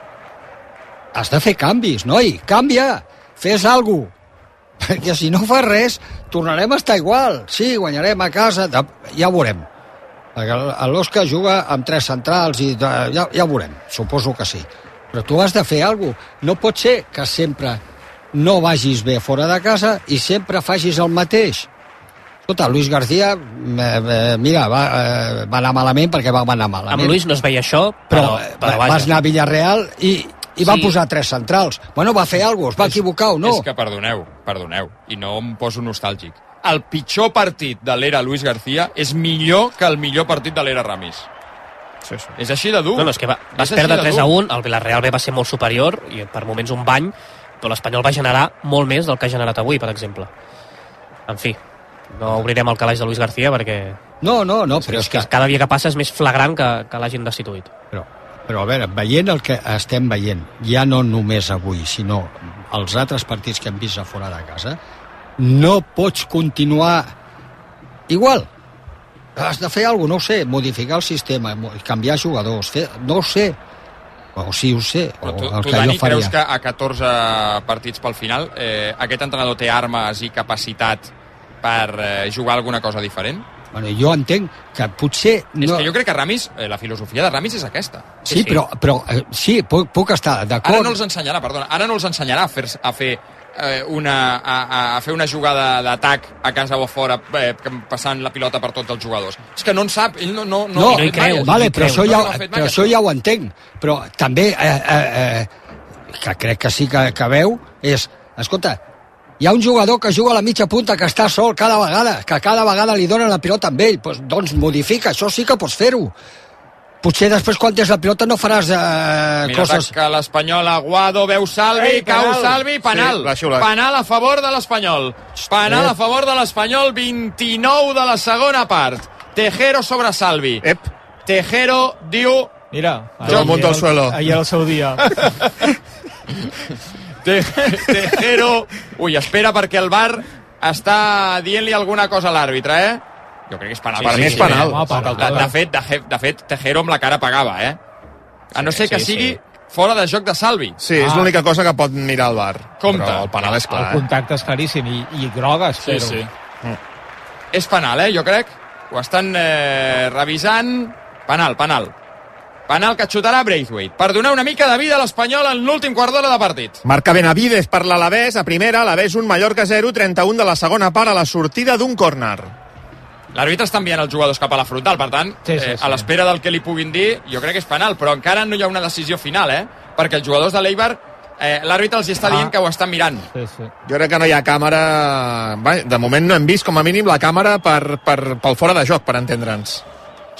has de fer canvis, noi, canvia, fes alguna cosa, perquè si no fas res, tornarem a estar igual. Sí, guanyarem a casa, ja ho veurem. Perquè l'Òscar juga amb tres centrals i ja, ja ho veurem, suposo que sí. Però tu has de fer alguna cosa. No pot ser que sempre no vagis bé fora de casa i sempre facis el mateix. Escolta, Luis García, eh, mira, va, eh, va anar malament perquè va anar malament. Amb Luis no es veia això, però, però, però va, vas anar a Villarreal i, i va sí. posar tres centrals. Bueno, va fer alguna cosa, es va equivocar o no? És que perdoneu, perdoneu, i no em poso nostàlgic. El pitjor partit de l'era Luis García és millor que el millor partit de l'era Ramis. Sí, sí. És així de dur. No, no, és que va, vas perdre tres a un, el Villarreal B va ser molt superior i per moments un bany, però l'Espanyol va generar molt més del que ha generat avui, per exemple. En fi, no obrirem el calaix de Luis García perquè... No, no, no, però és que cada dia que passa és més flagrant que, que l'hagin destituït. Però, però a veure, veient el que estem veient, ja no només avui, sinó els altres partits que hem vist a fora de casa, no pots continuar igual. Has de fer alguna cosa, no ho sé, modificar el sistema, canviar jugadors, fer, no ho sé. O sí, ho sé. Però tu, el tu que Dani, jo faria. creus que a catorze partits pel final eh, aquest entrenador té armes i capacitat per eh, jugar alguna cosa diferent? Bueno, jo entenc que potser... No... És que jo crec que Ramis, eh, la filosofia de Ramis és aquesta. Sí, sí, sí. però, però eh, sí, puc, puc estar d'acord. Ara no els ensenyarà, perdona, ara no els ensenyarà a fer, a fer eh, una, a, a fer una jugada d'atac a casa o a fora, eh, passant la pilota per tots els jugadors. És que no en sap, ell no... No, no, no, no hi creu. Vale, però, això ja, no, no però això ja ho entenc. Però també, eh, eh, eh, que crec que sí que, que veu, és, escolta, hi ha un jugador que juga a la mitja punta que està sol cada vegada, que cada vegada li donen la pilota amb ell, pues, doncs modifica, això sí que pots fer-ho. Potser després quan tens la pilota no faràs eh, Mira, coses... Mira, que l'Espanyol Aguado veu Salvi, Ei, cau Salvi, penal. Sí, penal a favor de l'Espanyol. Penal a favor de l'Espanyol, vint-i-nou de la segona part. Tejero sobre Salvi. Ep. Tejero diu... Mira, jo munto al suelo. Ahir era el seu dia. Tejero... Ui, espera perquè el V A R està dient-li alguna cosa a l'àrbitre, eh? Jo crec que és penal. Sí, per sí, mi és sí, penal. Sí, sí. De, de, fet, de, de fet, Tejero amb la cara pagava, eh? A no ser que sí, sigui sí. fora de joc de Salvi. Sí, és ah. l'única cosa que pot mirar el V A R. Compte. Però el penal és clar. El contacte és claríssim i, i groga, espero. Sí, sí. Mm. És penal, eh? Jo crec. Ho estan eh, revisant. Penal, penal. Penal que xutarà Braithwaite per donar una mica de vida a l'Espanyol en l'últim quart d'hora de partit. Marca Benavides per l'Alavés a primera, l'Alavés un, Mallorca zero, trenta-un de la segona part a la sortida d'un córner. L'àrbitre està enviant els jugadors cap a la frontal, per tant, sí, sí, eh, a l'espera del que li puguin dir, jo crec que és penal, però encara no hi ha una decisió final, eh? Perquè els jugadors de l'Eibar, eh, l'àrbitre els està ah. dient que ho estan mirant. Sí, sí. Jo crec que no hi ha càmera... De moment no hem vist, com a mínim, la càmera per, per, pel fora de joc, per entendre'ns.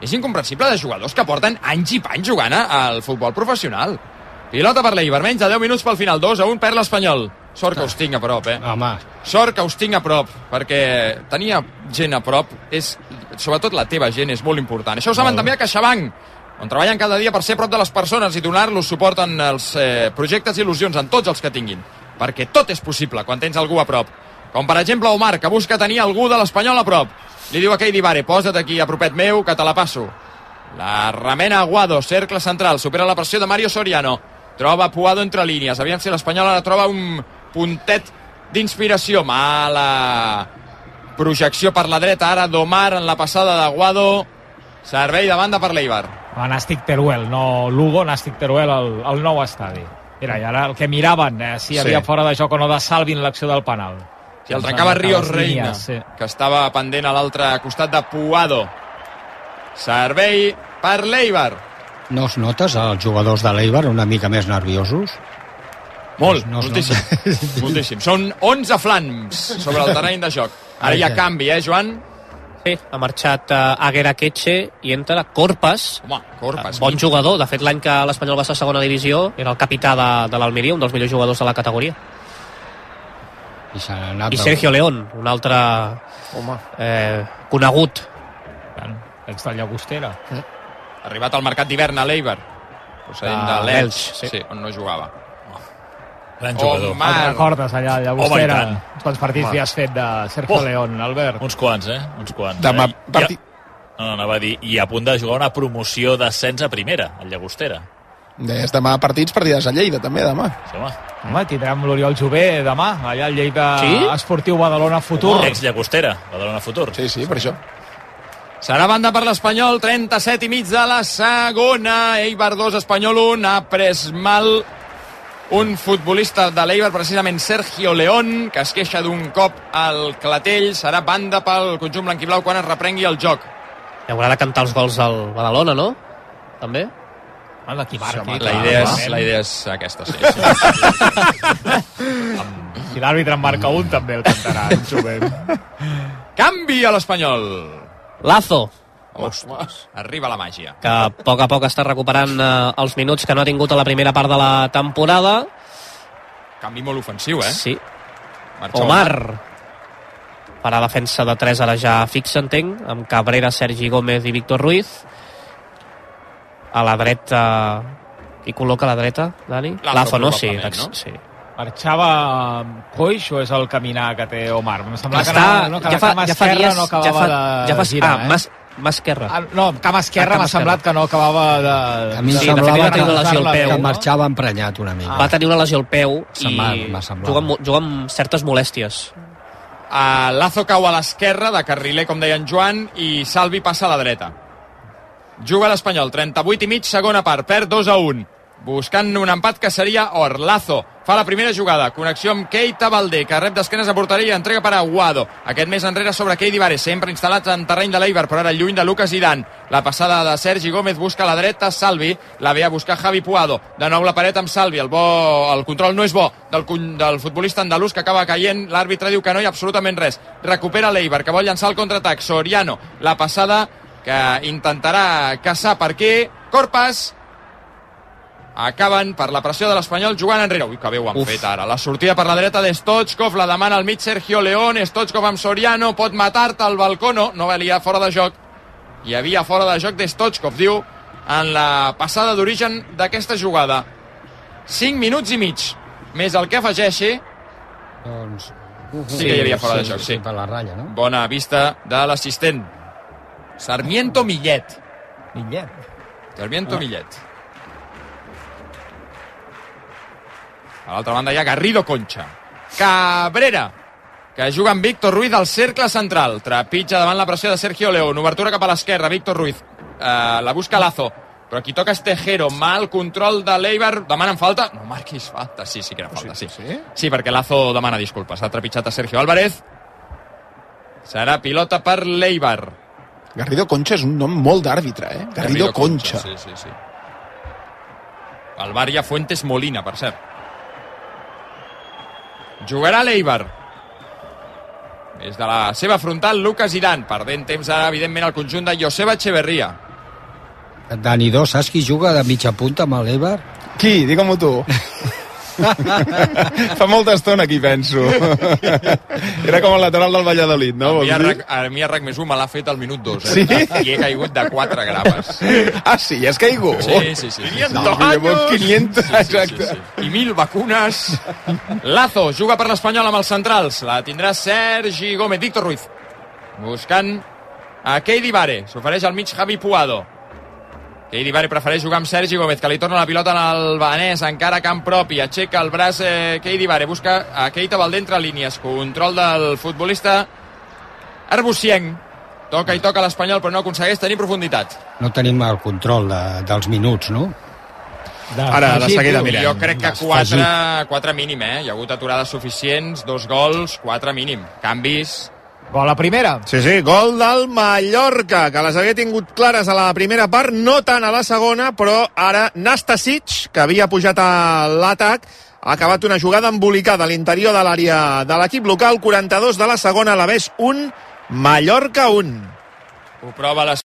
És incomprensible de jugadors que porten anys i panys jugant al futbol professional. Pilota per l'Eibar, menys de deu minuts pel final, dos a un perd l'Espanyol. Sort que us tinc a prop, eh? Home. Sort que us tinc a prop, perquè tenia gent a prop, és, sobretot la teva gent, és molt important. Això ho saben també a CaixaBank, on treballen cada dia per ser a prop de les persones i donar-los suport en els eh, projectes i il·lusions, en tots els que tinguin. Perquè tot és possible quan tens algú a prop. Com per exemple Omar, que busca tenir algú de l'Espanyol a prop. Li diu a Keidi Vare, posa't aquí a propet meu, que te la passo. La remena Aguado, cercle central, supera la pressió de Mario Soriano. Troba Puado entre línies. Aviam si l'Espanyol ara troba un puntet d'inspiració. Mala projecció per la dreta ara d'Omar en la passada d'Aguado. Servei de banda per l'Eibar. Nàstic Teruel, no Lugo, Nàstic Teruel al, al nou estadi. Mira, i ara el que miraven, eh, si hi havia sí. fora de joc o no de Salvi en l'acció del penal. I el trencava Ríos Reina, sí. que estava pendent a l'altre costat de Puado. Servei per l'Eibar. No es notes els jugadors de l'Eibar una mica més nerviosos? Molt, no moltíssim. moltíssim. Són onze flams sobre el terreny de joc. Ara hi ha canvi, eh, Joan? Sí, ha marxat uh, Aguera Quetxe i entra Corpas. Home, Corpas. Bon jugador. De fet, l'any que l'Espanyol va ser a segona divisió era el capità de, de l'Almeria, un dels millors jugadors de la categoria. I, anat I Sergio a... León, un altre Home. Eh, conegut. Ex de Llagostera. Eh? Arribat al mercat d'hivern a l'Eibar, procedent de l'Elx, sí. sí, on no jugava. Gran jugador. Oh, el recordes allà a Llagostera? Oh, uns quants partits li has fet de Sergio oh. León, Albert? Uns quants, eh? Uns quants. Demà, eh? partit... Ja... No, no, anava a dir, i a punt de jugar una promoció d'ascens a primera, al Llagostera. Des demà partits, partides a Lleida, també, demà. Sí, home. Home, tindrem l'Oriol Jové demà, allà al Lleida sí? Esportiu Badalona Futur. Oh, ex-Llagostera, Badalona Futur. Sí, sí, per això. Serà banda per l'Espanyol, trenta-set i mig de la segona. Eibar dos, Espanyol un. Ha pres mal un futbolista de l'Eibar, precisament Sergio León, que es queixa d'un cop al clatell. Serà banda pel conjunt blanquiblau quan es reprengui el joc. I haurà de cantar els gols al Badalona, no? També? Ah, la, la, idea és, la idea és aquesta, sí. sí. Si l'àrbitre en marca un, també el cantarà. Canvi a l'Espanyol. Lazo. Ostres, arriba la màgia. Que a poc a poc està recuperant eh, els minuts que no ha tingut a la primera part de la temporada. Canvi molt ofensiu, eh? Sí. Marxa Omar. Per a defensa de tres ara ja fixa, entenc, amb Cabrera, Sergi Gómez i Víctor Ruiz. A la dreta... Qui col·loca a la dreta, Dani? Lazo, Lazo, no? Sí, no? sí. Marxava Coix o és el caminar que té Omar? Em sembla que, està, no, no, que ja la fa, cama ja fa esquerra dies, no acabava ja fa, de ja fa, girar. Ah, eh? mas, mà esquerra. Ah, no, cama esquerra m'ha semblat que no acabava de... A mi em sí, semblava de fet, que, una lesió al peu, que marxava emprenyat una mica. Ah. Va tenir una lesió al peu i juga amb, juga amb certes molèsties. Uh, Lazo cau a l'esquerra, de carriler, com deia en Joan, i Salvi passa a la dreta. Juga l'Espanyol, trenta-vuit i mig, segona part, perd dos a un. Buscant un empat que seria or. Lazo fa la primera jugada, connexió amb Keita Baldé, que rep d'esquenes a porteria i entrega per Aguado. Aquest més enrere sobre Keidi Vare, sempre instal·lats en terreny de l'Eibar, però ara lluny de Lucas Zidane. La passada de Sergi Gómez busca a la dreta, Salvi, la ve a buscar Javi Puado. De nou la paret amb Salvi, el, bo, el control no és bo del, del futbolista andalús que acaba caient, l'àrbitre diu que no hi ha absolutament res. Recupera l'Eibar, que vol llançar el contraatac, Soriano, la passada que intentarà caçar per aquí, Corpas. Acaben per la pressió de l'Espanyol jugant enrere. Ui, que bé ho han Uf. fet ara. La sortida per la dreta de Stoichkov, la demana al mig Sergio León. Stoichkov amb Soriano, pot matar-te al balcó. No, no valia fora de joc. Hi havia fora de joc de Stoichkov, diu, en la passada d'origen d'aquesta jugada. cinc minuts i mig. Més el que afegeixi... Doncs... Sí que hi havia fora sí, de joc, sí. Per la ratlla, no? Bona vista de l'assistent. Sarmiento Millet. Millet. Sarmiento ah. Millet. A l'altra banda hi ha Garrido Concha. Cabrera, que juga amb Víctor Ruiz al cercle central. Trepitja davant la pressió de Sergio León. Obertura cap a l'esquerra, Víctor Ruiz. Uh, la busca Lazo. Però qui toca és Tejero. Mal control de l'Eibar. Demanen falta. No marquis falta. Sí, sí que era falta, sí. Sí, sí perquè Lazo demana disculpes. Ha trepitjat a Sergio Álvarez. Serà pilota per l'Eibar. Garrido Concha és un nom molt d'àrbitre, eh? Garrido, Garrido Concha. Concha. Sí, sí, sí. El bar hi ha Fuentes Molina, per cert. Jugarà l'Eibar. Des de la seva frontal, Lucas Zidane. Perdent temps ara, evidentment, el conjunt de Joseba Echeverría. Dani Do, saps qui juga de mitja punta amb l'Eibar? Qui? Digue-m'ho tu. Fa molta estona aquí, penso. Era com el lateral del Valladolid, no? A mi a RAC, a mi a RAC més u me l'ha fet al minut dos, eh? Sí? I he caigut de quatre grapes. Ah, sí? Ja has caigut? Sí, sí, sí. quinientos no, años! quinientos, sí, sí, exacte. Sí, sí. I mil vacunes. Lazo juga per l'Espanyol amb els centrals. La tindrà Sergi Gómez. Víctor Ruiz. Buscant a Keidi Vare. S'ofereix al mig Javi Puado. Keidi Vare prefereix jugar amb Sergi Gómez, que li torna la pilota al Vanès, encara a camp propi, aixeca el braç eh, Keidi Vare, busca a Keita Valdentre a línies, control del futbolista Arbusienc, toca i toca l'Espanyol però no aconsegueix tenir profunditat. No tenim el control de, dels minuts, no? De, Ara, de seguida mirem. Jo crec que quatre, quatre mínim, eh? Hi ha hagut aturades suficients, dos gols, quatre mínim. Canvis... Gol a primera. Sí, sí, gol del Mallorca, que les havia tingut clares a la primera part, no tant a la segona, però ara Nastasic, que havia pujat a l'atac, ha acabat una jugada embolicada a l'interior de l'àrea de l'equip local, quaranta-dos de la segona, a l'Alavés un, Mallorca un. Ho prova les